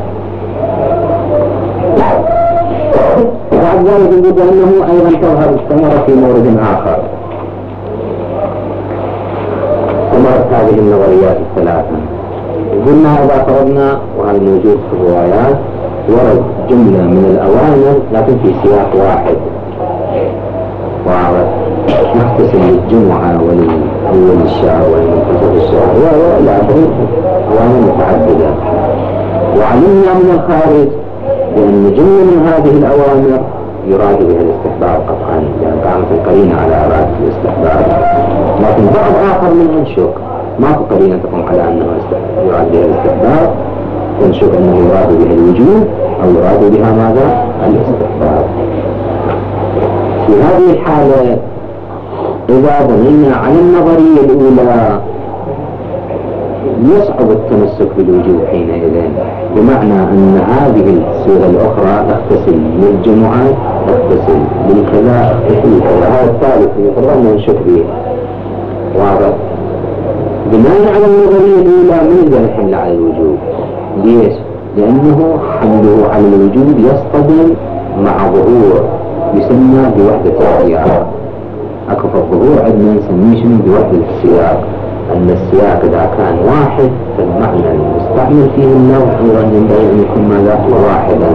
بعد ذلك يجب أنه أيضا تظهر الثمرة في مورد آخر. ثمرة هذه النظريات الثلاثة قلنا إذا فرضنا، وهذا موجود في الروايات، ورد جملة من الأوامر لكن في سياق واحد. واضح؟ نغتسل للجمعة ولأول الشهر ولمنتصف الشهر وإلى آخره، أوامر متعددة. وعلمنا من الخارج بأن جملة من هذه الأوامر يراد بها الاستحباب قطعا، لأن قامت القرينة على إرادة الاستحباب. لكن بعض آخر منهم شك، ما في قرينة تقوم على أنه يراد بها الاستحباب، ونشوف أنه يراد بها الوجوب أو يراد بها ماذا؟ الاستحباب. في هذه الحالة إذا بنينا على النظرية الأولى يصعب التمسك بالوجوب حينئذ، بمعنى أن هذه الصورة الأخرى اغتسل للجمعة، اغتسل للكذا، اغتسل للكذا، هذا الثالث يقرر أن نشك به. واضح؟ بناء على النظرية الأولى من يقدر يحمل على الوجوب. ليش؟ لأنه حمله على الوجوب يصطدم مع ظهور يسمى بوحدة السياق. أكو الظهور عندنا نسميه شنو؟ بوحدة السياق. أن السياق إذا كان واحد فالمعنى المستعمل فيه النوع أيضا ينبغي أن يكون ماذا؟ واحدا.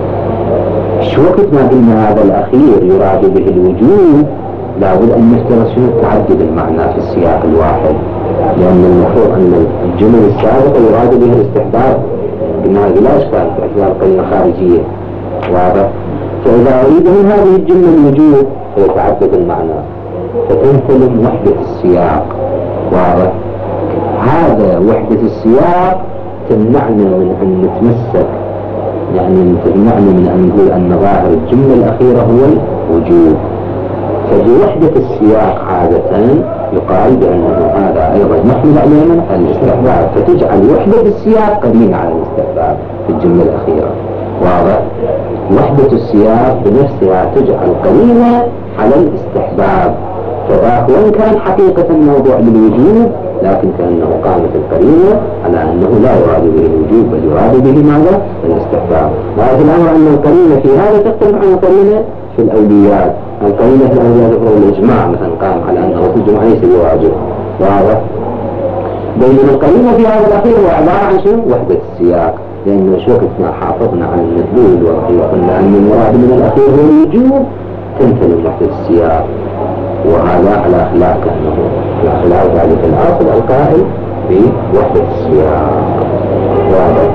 شو وقت ما قلنا هذا الأخير يراد به الوجوب لابد أن نفترض شنو؟ تعدد المعنى في السياق الواحد، لأن المفروض أن الجمل السابقة يراد بها الاستحباب، قلنا لا إشكال باعتبار قرينة خارجية. واضح؟ فإذا أريد من هذه الجملة الوجوب فيتعدد المعنى فتنسلم وحدة السياق. واضح؟ هذا وحدة السياق تمنعنا من أن نتمسك، يعني تمنعنا من أن نقول أن ظاهر الجملة الأخيرة هو الوجوب. فبوحدة السياق عادة يقال بأنه هذا أيضا يحمل علينا الاستحباب، فتجعل وحدة السياق قرينة على الاستحباب في الجملة الأخيرة. واضح؟ وحدة السياق بنفسها تجعل قرينة على الاستحباب، فذاك وإن كان حقيقة الموضوع للوجوب لكن كأنه قامت القرينة على أنه لا يراد به الوجوب بل يراد به ماذا؟ الاستحباب. لكن الأمر أن القرينة في هذا تختلف عن القرينة في الأوليات. القرينة في الأوليات هو الإجماع مثلا قام على أن غسل الجمعة ليس بواجب. واضح؟ بينما القرينة في هذا الأخير هو عبارة عن شنو؟ وحدة السياق، لأنه شو وقتنا حافظنا على المدلول وقلنا أن المراد من الأخير هو الوجوب تنتهي وحدة السياق، وهذا على خلاف كأنه على خلاف ذلك الأصل القائل بوحدة السياق. واضح؟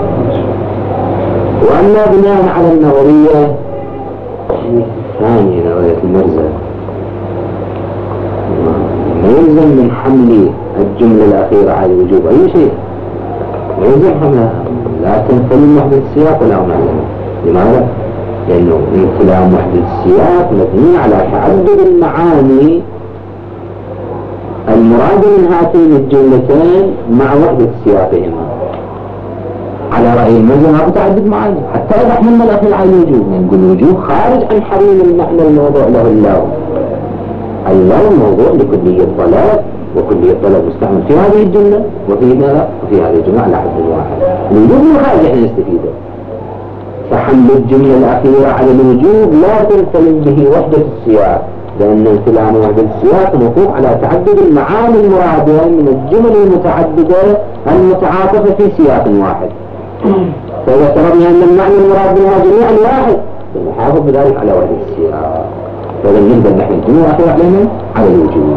وأما بناء على النظرية الثانية نظرية المرزا، ما يلزم من حمل الجملة الأخيرة على الوجوب أي شيء، ما يلزم حملها، لا تنسلم وحدة السياق ولا معلمة. لماذا؟ لأنه انسلام وحدة السياق مبني على تعدد المعاني المراد من هاتين الجملتين مع وحدة سياقهما. على رأي المرزا ما بتعدد معاني، حتى إذا حملنا الأخير على الوجوب نقول الوجوب خارج عن حريم المعنى الموضوع له اللو. اللو موضوع لكلية الطلب، وكلية الطلب مستعمل في هذه الجملة وفي وفي هذه الجملة على حد واحد. الوجوب من خارج احنا نستفيده. فحمل الجملة الأخيرة على الوجوب لا تنسلم به وحدة السياق، لأن انسلام وحدة السياق موقوف على تعدد المعاني المرادة من الجمل المتعددة المتعاطفة في سياق واحد. فإذا افترضنا أن المعنى المراد منها جميعا واحد فنحافظ بذلك على وحدة السياق. فإذا نقدر نحن الجملة الأخيرة علينا على الوجوب.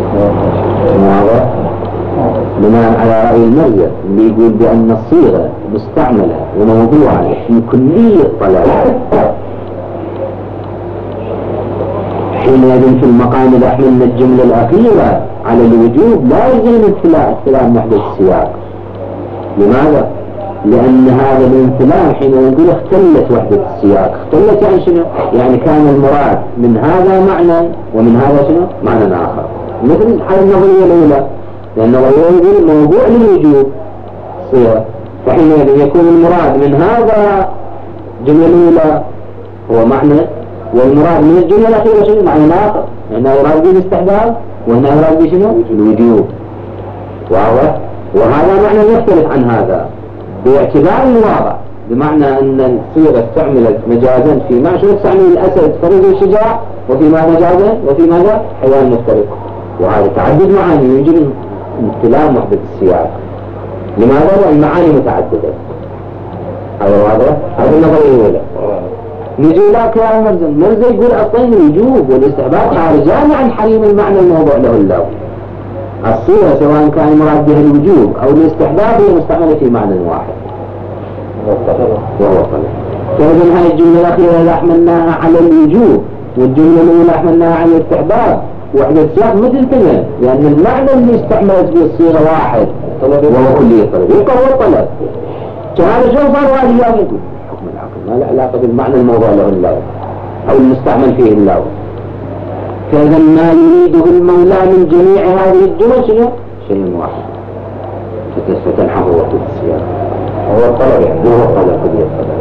واضح؟ بناء على رأي المرزا اللي يقول بأن الصيغة مستعملة وموضوعة في كلية طلب حينئذ في المقام إذا أحملنا الجملة الأخيرة على الوجوب لا يلزم استلام وحدة السياق. لماذا؟ لأن هذا الانفلام حين نقول اختلت وحدة السياق، اختلت يعني شنو؟ يعني كان المراد من هذا معنى ومن هذا شنو؟ معنى آخر، مثل حال النظرية الأولى، لأن النظرية يقول موضوع للوجوب صيغة، فحينئذ يكون المراد من هذا الجملة الأولى هو معنى، والمراد من الجملة الأخيرة شنو؟ معنى آخر، لأنه يراد به الاستحباب وهنا يراد به شنو؟ الوجوب. واضح؟ وهذا معنى يختلف عن هذا باعتبار الواضع، بمعنى أن الصيغة استعملت مجازا في معنى شنو؟ تستعمل الأسد فرز الشجاع، وفي ما مجازا وفي ماذا؟ حيوان مختلف، وهذا تعدد معاني يجب استلام وحدة السياق. لماذا؟ لأن المعاني متعددة. هذا واضح؟ هذا النظرية الأولى. نجي لك يا مرزا، مرزا يقول أصلا الوجوب والاستحباب خارجان عن حريم المعنى الموضوع له اللو. الصيغة سواء كان المراد بها الوجوب أو الاستحباب هي مستعملة في معنى واحد وهو طلب. فإذا هاي الجملة الأخيرة إذا أحملناها على الوجوب والجملة الأولى أحملناها على الاستحباب وحدة السياق مثل كذا، لأن المعنى اللي استعملت به الصيغة واحد وهو كلية طلب، يبقى هو الطلب. فهذا شو صار واجب يقول حكم العقل ما له علاقة بالمعنى الموضوع له اللو أو المستعمل فيه اللو. فإذا ما يريده المولى من جميع هذه الجمل شنو؟ شيء واحد، فتنحه وقت السياق هو الطلب، يعني هو الطلب كلية الطلب.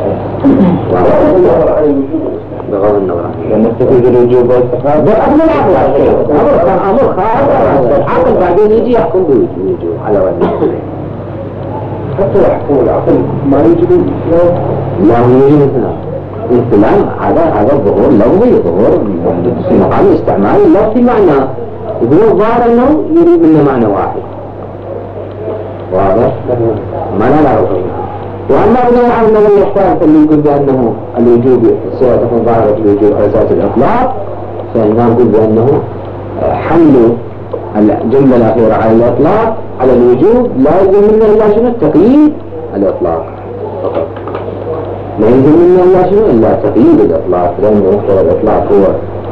بغض النظر لما تفيد الوجوب والاستحباب بأمر العقل، أمر أمر خاص العقل بعدين يجي يحكم بالوجوب على وجه حتى يحكم العقل ما يجب لا يجب الانفلام. الانفلام هذا هذا الظهور لفظي، ظهور في مقام الاستعمال لا في معنى، يقول الظاهر انه يريد منه معنى واحد. واضح؟ ما لا نعرف. واما بناء على النظرية الثالثة اللي يقول بانه الوجوب الصيغة تكون ظاهرة الوجوب على اساس الاطلاق، فإننا نقول بانه حمل الجملة الأخيرة على الإطلاق على الوجوب لا يلزم منه إلا شنو؟ التقييد الإطلاق فقط، لا يلزم منه إلا شنو؟ إلا تقييد الإطلاق، لأن مقتضى الإطلاق هو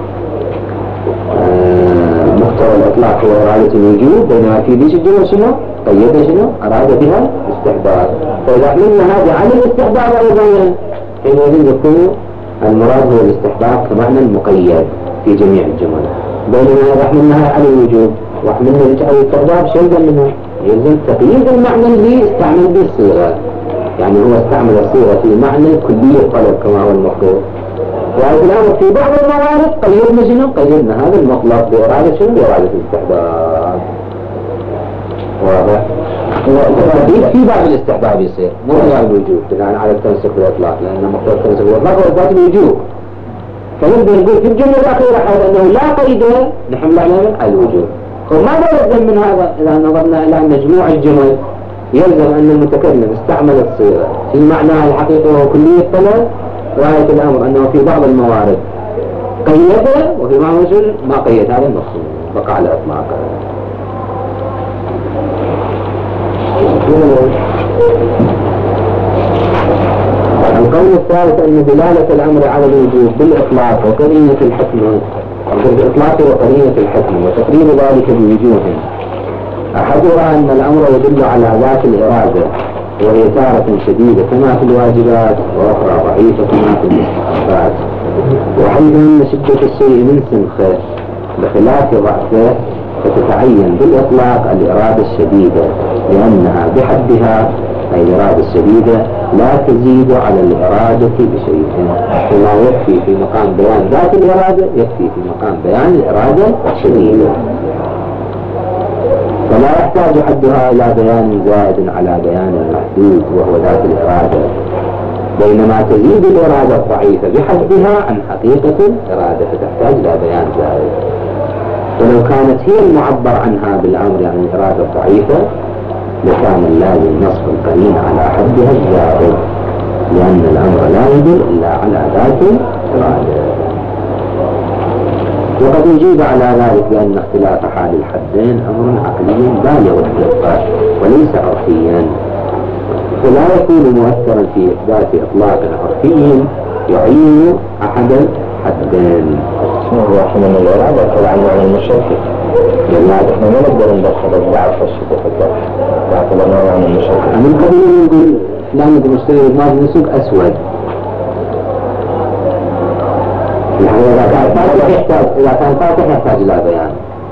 آه مقتضى الإطلاق هو إرادة الوجوب، بينما في ذيش الجملة شنو؟ قيد شنو؟ أراد بها الاستحباب. فإذا حملنا هذا على الاستحباب أيضا حينئذ يكون المراد هو الاستحباب كمعنى المقيد في جميع الجمل، بينما إذا حملناها على الوجوب وحملنا على الاستحباب شيء منه يلزم تقييد المعنى اللي استعمل به الصيغة، يعني هو استعمل الصيغة في معنى كلية طلب كما هو المفروض. وهذا الأمر في بعض الموارد قيدنا شنو؟ قيدنا هذا المطلق بإرادة شنو؟ بإرادة الاستحباب. واضح؟ في بعض الاستحباب يصير مو في بعض الوجوب بناء على التمسك بالإطلاق، لأن مقتضى التمسك بالإطلاق هو إثبات الوجوب. فنقدر نقول في الجملة الأخيرة حول أنه لا قيد نحمل على الوجوب. وماذا يلزم من هذا؟ إذا نظرنا إلى مجموع الجمل يلزم أن المتكلم استعمل الصيغة في معناها الحقيقي وهو كلية طلب، رأيت الأمر أنه في بعض الموارد قيده وفي بعض الموارد ما قيد، هذا المقصود بقى على إطلاقه. القول الثالث أن دلالة الأمر على الوجوب بالإطلاق وقرينة الحكم بالإطلاق وقرينة الحكم وتقرير ذلك بوجوه. أحدها أن الأمر يدل على ذات الإرادة وهي تارة شديدة كما في الواجبات، وأخرى ضعيفة كما في المستحبات، وحيث أن شدة الشيء من سنخه بخلاف ضعفه فتتعين بالإطلاق الإرادة الشديدة، لأنها بحدها أي الإرادة الشديدة لا تزيد على الإرادة بشيء، كما يكفي في مقام بيان ذات الإرادة يكفي في مقام بيان الإرادة الشديدة، فلا يحتاج حدها إلى بيان زائد على بيان المحدود وهو ذات الإرادة، بينما تزيد الإرادة الضعيفة بحدها عن حقيقة الإرادة فتحتاج إلى بيان زائد. ولو كانت هي المعبر عنها بالأمر عن الإرادة الضعيفة لكان اللازم نصب القرين على حدها الزائد، لأن الأمر لا يدل إلا على ذات الإرادة. وقد يجيب على ذلك بأن اختلاف حال الحدين أمر عقلي بالغ الدقة وليس عرفيا، فلا يكون مؤثرا في إثبات إطلاق عرفي يعين أحدا حدين. واحد من الإرادة يدخل عن معنى المشكك، لأن احنا ما نقدر ندخل الضعف في الشكوك الضعف باعتبارنا معنى المشكك. من قبل نقول فلان المشتري الماضي نسوق أسود، يعني إذا كان فاتح يحتاج إذا كان فاتح يحتاج إلى بيان.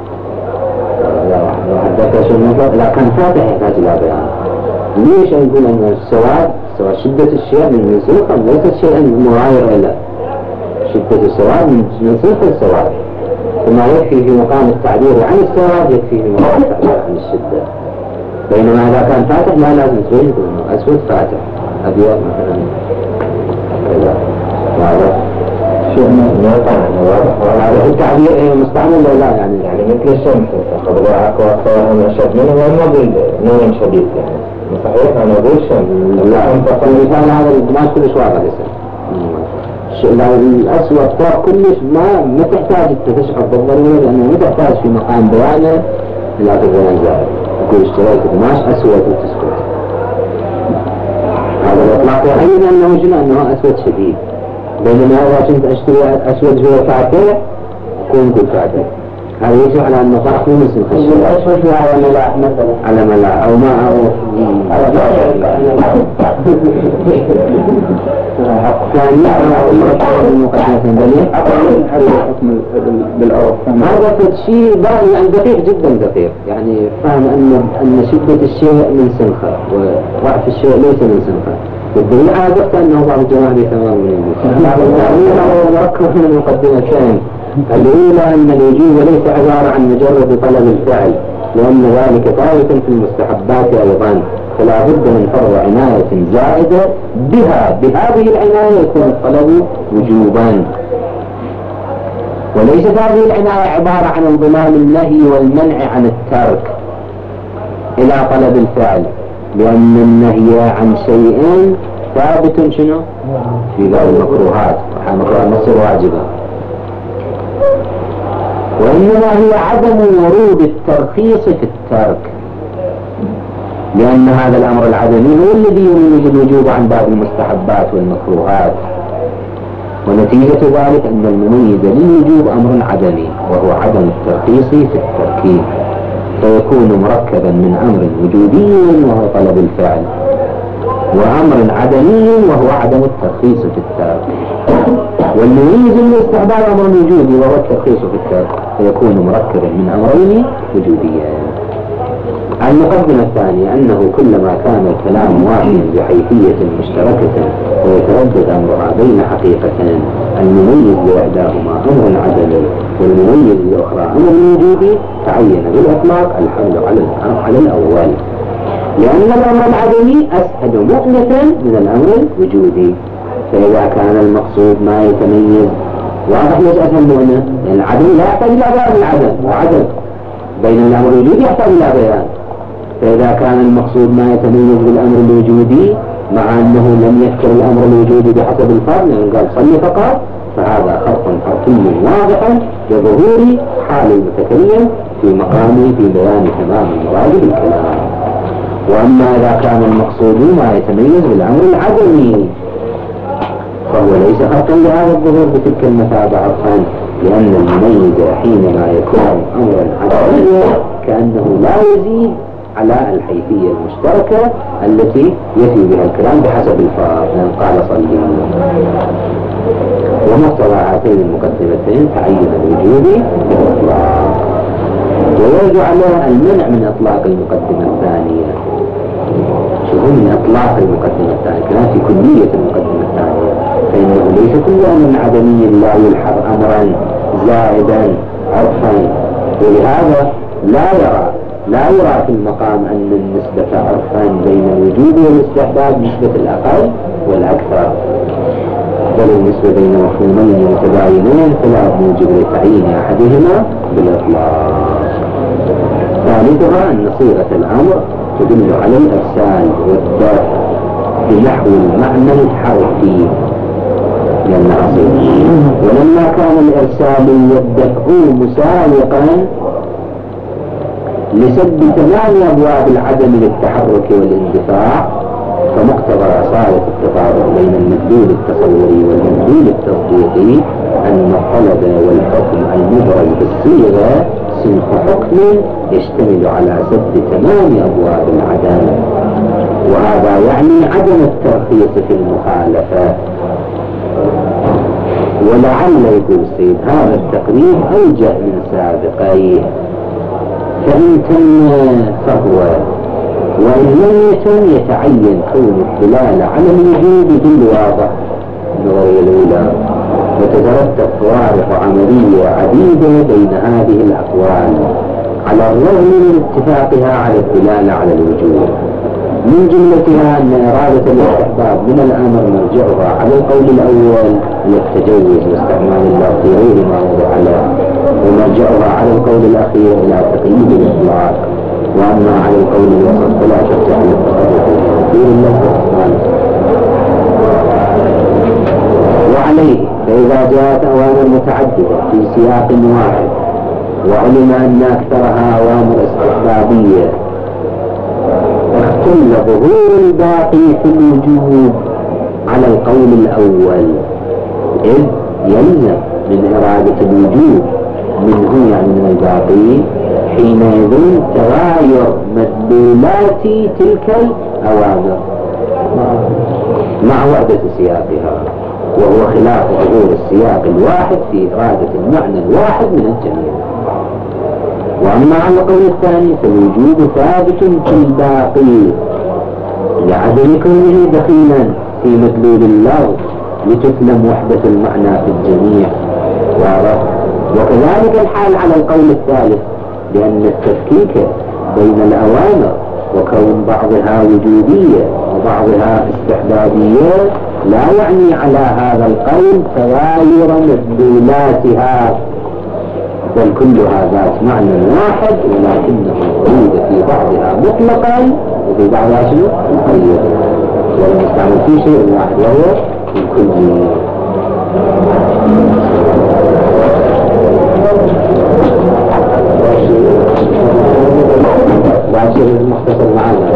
حتى شو إذا كان فاتح يحتاج إلى بيان. ليش نقول أن السواد سواء شدة الشيء من منسوخا ليس شيئا مغاير إلى شدة السواد من منسوخ السواد، وما يكفي في مقام التعبير عن السواد يكفي في مقام التعبير عن الشدة. بينما إذا كان فاتح لا لازم تبين أنه أسود فاتح أبيض مثلا كذا. واضح؟ شو ما طبعا هذا التعبير مستعمل ولا لا يعني؟ يعني مثل الشمس تأخذ وعاك وأخوها أشد منه وما أقول نور شديد يعني صحيح أنا أقول شمس. لا المثال هذا القماش كلش واضح يصير. لو الأسود طار كلش ما ما تحتاج تشعر بالضرورة، لأنه ما تحتاج في مقام بيانه إلى تبين زائد يقول اشتريت قماش أسود وتسكت. هذا الإطلاق يعين أنه شنو أنه أسود شديد، بينما إذا كنت أشتري أسود هو فاتح يكون كل فاتح. هذا يشعر على أنه طرح مو مثل خشب الأسود على ملاح مثلا على ملاح أو ما أو ثاني المقدمة بني حكم بالعرف. هذا شيء باقي يعني دقيق جدا دقيق، يعني فهم أن أن شدة الشيء من سنخة وضعف الشيء ليس من سنخة. والدليل على ذلك أنه بعض الجماعة تمام من المسلمين مركب من المقدمتين. الأولى أن الوجوب ليس عبارة عن مجرد طلب الفعل، لأن ذلك طائف في المستحبات أيضا، فلا بد من فرض عناية زائدة بها. بهذه العناية يكون الطلب وجوبا، وليست هذه العناية عبارة عن انضمام النهي والمنع عن الترك إلى طلب الفعل، لأن النهي عن شيء ثابت شنو؟ في بعض المكروهات، المكروهات مصير واجبة. وإنما هي عدم ورود الترخيص في الترك، لأن هذا الأمر العدمي هو الذي يميز الوجوب عن بعض المستحبات والمكروهات، ونتيجة ذلك أن المميز للوجوب أمر عدمي وهو عدم الترخيص في التركيب، فيكون مركبا من أمر وجودي وهو طلب الفعل، وأمر عدمي وهو عدم الترخيص في الترك. والمميز للاستحباب أمر وجودي وهو الترخيص في الترك، فيكون مركبا من أمرين وجوديين. المقدمة الثانية أنه كلما كان الكلام واحدا بحيثية مشتركة ويتردد أمرها بين حقيقتين، المميز لإحداهما أمر عدمي والمميز للأخرى أمر وجودي، تعين بالإطلاق الحمل على على الأول، لأن الأمر العدمي أسهل مؤنة من الأمر الوجودي. فإذا كان المقصود ما يتميز واضح ليش أسهل مؤنة؟ لأن العدم لا يحتاج إلى بيان العدم وعدم، بين الأمر الوجودي يحتاج إلى بيان. فإذا كان المقصود ما يتميز بالأمر الوجودي مع أنه لم يذكر الأمر الوجودي بحسب الفرد، لأنه قال صلي فقط، فهذا فرق حرفي واضح لظهور حال المتكلم في مقامه في بيان تمام المراد بالكلام. وأما إذا كان المقصود ما يتميز بالأمر العدمي فهو ليس فرقا لهذا الظهور بتلك المثابة عرفا، لأن المميز حينما يكون أمرا عدميا كأنه لا يزيد على الحيثية المشتركة التي يفي بها الكلام بحسب الفرق، قال صلي. ومقتضى هاتين المقدمتين تعين الوجود بالإطلاق، ويرجع على المنع من إطلاق المقدمة الثانية. شو هو من إطلاق المقدمة الثانية؟ كلام في كلية المقدمة الثانية، فإنه ليس كل أمر عدمي لا يلحظ أمرا زائدا عرفا، ولهذا لا يرى لا يرى في المقام أن النسبة عرفا بين الوجود والاستحباب نسبة الأقل والأكثر، بل النسبة بين مفهومين متباينين فلا موجب لتعيين أحدهما بالإطلاق. ثالثها أن صيغة الأمر تدل على الإرسال والدفع بنحو المعنى الحرفي لأنها صيغة، ولما كان الإرسال والدفع مساوقا لسد تمام أبواب العدم للتحرك والاندفاع، فمقتضى أصالة التطابق بين المدلول التصوري والمدلول التصديقي أن الطلب والحكم المبرم بالصيغة صنف حكم يشتمل على سد تمام أبواب العدالة، وهذا يعني عدم الترخيص في المخالفة. ولعل يقول السيد هذا التقريب أوجه من سابقيه، فإن تم فهو، وإن لم يتم يتعين كون الدلالة على الوجود بالواضح النظرية الأولى، وتترتب فوارق عملية عديدة بين هذه الأقوال على الرغم من اتفاقها على الدلالة على الوجود. من جملتها أن إرادة الاستحباب من الأمر مرجعها على القول الأول للتجوز واستعمال الله في غير ما وضع له، ومرجعها على القول الأخير إلى تقييد الإطلاق، وأما على القول الوسط فلا ترجع للتصرف الكثير للأسمان. وعليه فإذا جاءت أوامر متعددة في سياق واحد وعلم أن أكثرها أوامر استحبابية، اختل ظهور الباقي في الوجوب على القول الأول، إذ يلزم من إرادة الوجوب منه يعني من الباقي حينئذ تغاير مدلولات تلك الأوامر مع وحدة سياقها، وهو خلاف ظهور السياق الواحد في إرادة المعنى الواحد من الجميع. وأما على القول الثاني فالوجوب ثابت في الباقي لعدم كونه دخيلا في مدلول اللفظ لتسلم وحدة المعنى في الجميع. وكذلك الحال على القول الثالث، لأن التفكيك بين الأوامر وكون بعضها وجودية وبعضها استحبابية لا يعني على هذا القول تغاير مدلولاتها، بل كلها ذات معنى واحد، ولكنه موجود في بعضها مطلقا وفي بعضها شنو؟ مقيدا، والمستعمل في شيء واحد وهو الكل. بعد شيء مختصر معنا.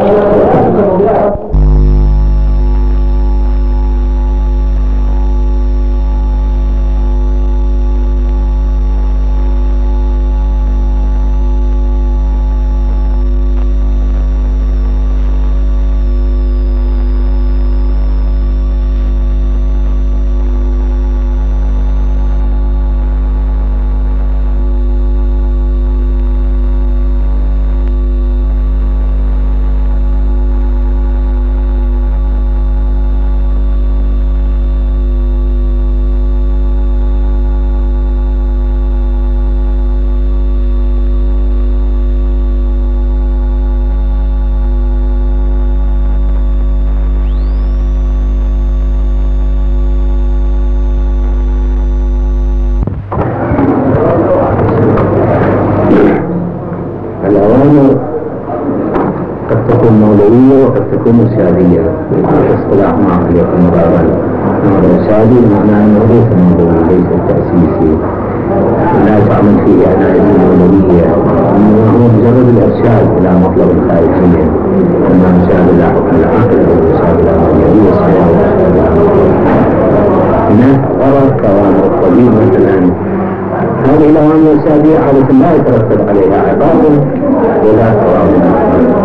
وقد تكون سيادية في اصطلاح مع خليق المقابل. السيادي معناه أنه ليس الموضوع ليس التأسيسي، لا تعمل فيه عناية الأولوية، إنما هو مجرد الإرشاد إلى مطلب الخارجية، إما إرشاد إلى حكم العقل أو إرشاد إلى مرجعية الصيام وإرشاد إلى مرجعية. هناك غرض كأوامر الطبيب مثلا، هذه الأوامر السيادية عادة لا يترتب عليها عقاب ولا ثواب،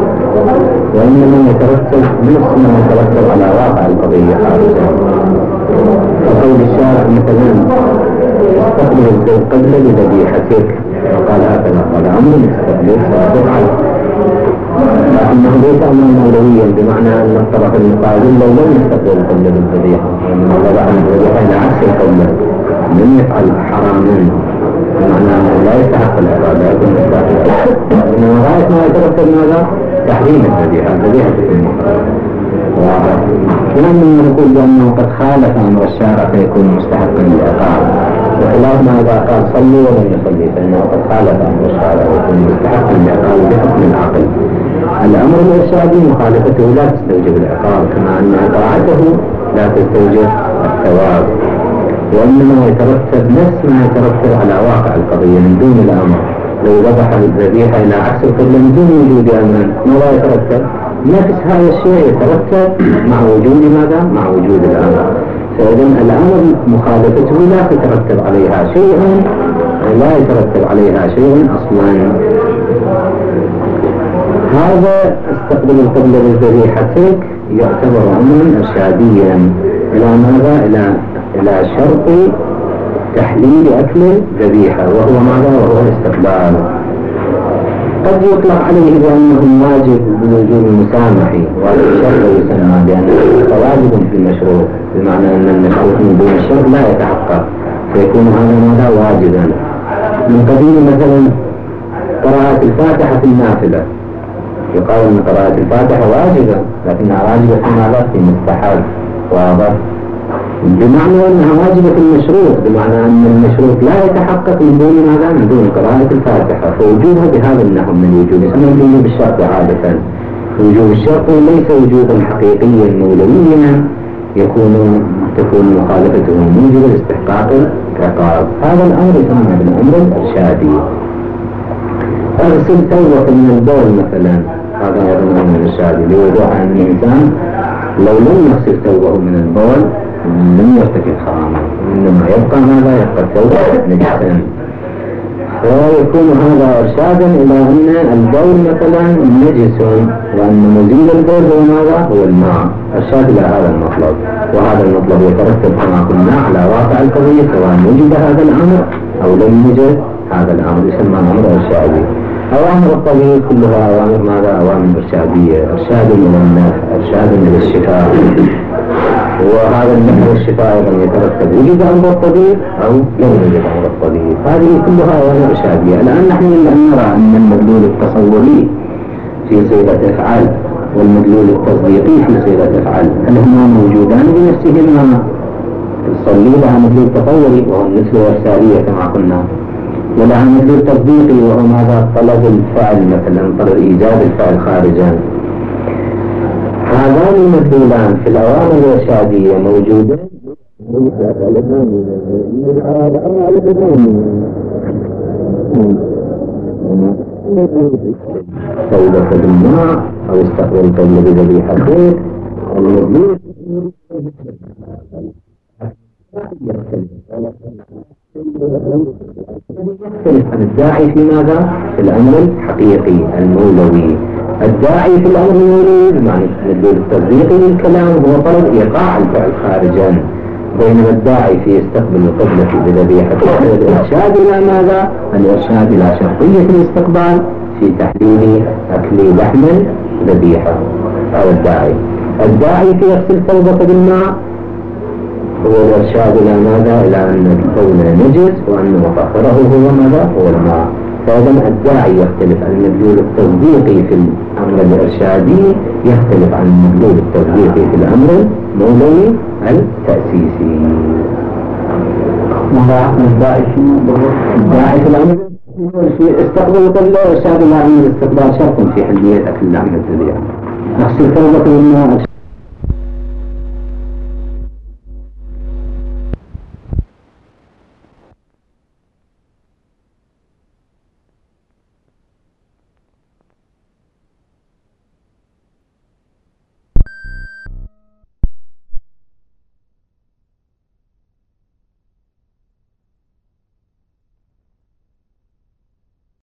وإنما يترتب نفس ما يترتب على واقع القضية خارجة. فقول الشارع مثلا استقبل القبلة لذبيحتك، وقال هكذا قال أمر استقبل صادق عنه، لكنه ليس أمرا مولويا بمعنى أن الطرف المقابل لو لم يستقبل القبلة للذبيحة وإنما وضع الذبيحة إلى عكس القبلة لم يفعل حراما، بمعنى أنه لا يستحق العبادة يكون مستحق، إنما غاية ما يترتب ماذا؟ تحريم الذبيحة، الذبيحة في المحرم. ولما نقول بأنه قد خالف أمر الشارع فيكون مستحقا للعقاب، بخلاف ما إذا قال صلوا ولم يصلي فإنه قد خالف أمر الشارع ويكون مستحقا للعقاب بحكم العقل. الأمر الإرشادي مخالفته لا تستوجب العقاب، كما أن طاعته لا تستوجب الثواب، وإنما يترتب نفس ما يترتب على واقع القضية من دون الأمر. لو ذبح الذبيحة إلى عكس القبلة من دون وجود أمن ماذا يترتب؟ نفس هذا الشيء يترتب مع وجود ماذا؟ مع وجود الأمر. فإذا الأمر مخالفته لا تترتب عليها شيء، لا يترتب عليها شيء أصلا. هذا استقبل القبلة بذبيحتك يعتبر أمرا إرشاديا إلى ماذا؟ إلى إلى شرط تحليل أكل ذبيحة، وهو ماذا؟ وهو الاستقبال. قد يطلق عليه بأنه واجب بوجود المسامح، وهذا الشرط يسمى بأنه واجب في المشروع، بمعنى أن المشروع من دون الشرط لا يتحقق، فيكون هذا ماذا؟ واجبا. من قبيل مثلا قراءة الفاتحة في النافلة، يقال أن قراءة الفاتحة واجبة، لكنها واجبة في ماذا؟ في مستحب، واضح؟ بمعنى أنها واجبة في المشروط، بمعنى أن المشروط لا يتحقق من دون ماذا؟ من دون قراءة الفاتحة، فوجودها بهذا النحو من الوجود يسمى وجوب الشرط عادة. وجوب الشرط ليس وجوبا حقيقيا مولويا يكون تكون مخالفته موجبة لاستحقاق العقاب. هذا الأمر يسمى بالأمر الإرشادي. اغسل ثوبك من البول مثلا، هذا هو الأمر الإرشادي لوضوح أن الإنسان لو لم يغسل ثوبه من البول لم يرتكب حراما، إنما يبقى ماذا؟ يبقى الثوب نجسا. فيكون هذا إرشادا إلى أن البول مثلا نجس، وأن مزيل البول هو ماذا؟ هو الماء. إرشاد إلى هذا المطلب، وهذا المطلب يترتب كما قلنا على واقع القضية، سواء وجد هذا الأمر أو لم يوجد هذا الأمر، يسمى أمر إرشادي. أوامر الطبيب كلها أوامر ماذا؟ أوامر إرشادية، إرشاد إلى النفع، إرشاد إلى الشفاء. وهذا النفع والشفاء أيضا يترتب وجد أمر الطبيب أو لم يوجد أمر الطبيب، هذه كلها أوامر إرشادية. الآن نحن نرى أن المدلول التصوري في صيغة أفعال والمدلول التصديقي في صيغة أفعال هل هما موجودان بنفسهما؟ تصلي لها مدلول تصوري وهو النسبة الإرسالية كما قلنا، ولها مدلول تصديقي وهو ماذا؟ طلب الفعل مثلا، طلب إيجاد الفعل خارجا. هذان المدلولان في الأوامر الإرشادية موجودان ثوبك بالماء أو استقبل القبلة بذبيحتك. المدلول يختلف عن الداعي في ماذا؟ في الأمر الحقيقي المولوي. الداعي في الأمر المولوي بمعنى المدلول التصديقي للكلام هو طلب إيقاع الفعل خارجا، بينما الداعي في يستقبل القبلة بذبيحته الإرشاد إلى ماذا؟ الإرشاد إلى شرطية الاستقبال في تحليل أكل لحم ذبيحة. هذا الداعي. الداعي في يغسل ثوبك بالماء هو الإرشاد إلى ماذا؟ إلى أن الكون نجس وأن مطهره هو ماذا؟ هو الماء. فإذا الداعي يختلف عن المدلول التصديقي في الأمر الإرشادي، يختلف عن المدلول التصديقي في الأمر المولوي التأسيسي. الداعي في الداعي في الأمر في استقبال القبلة إرشاد إلى أن الاستقبال شرط في حلية أكل لحم الذبيحة. نغسل ثوبك بالماء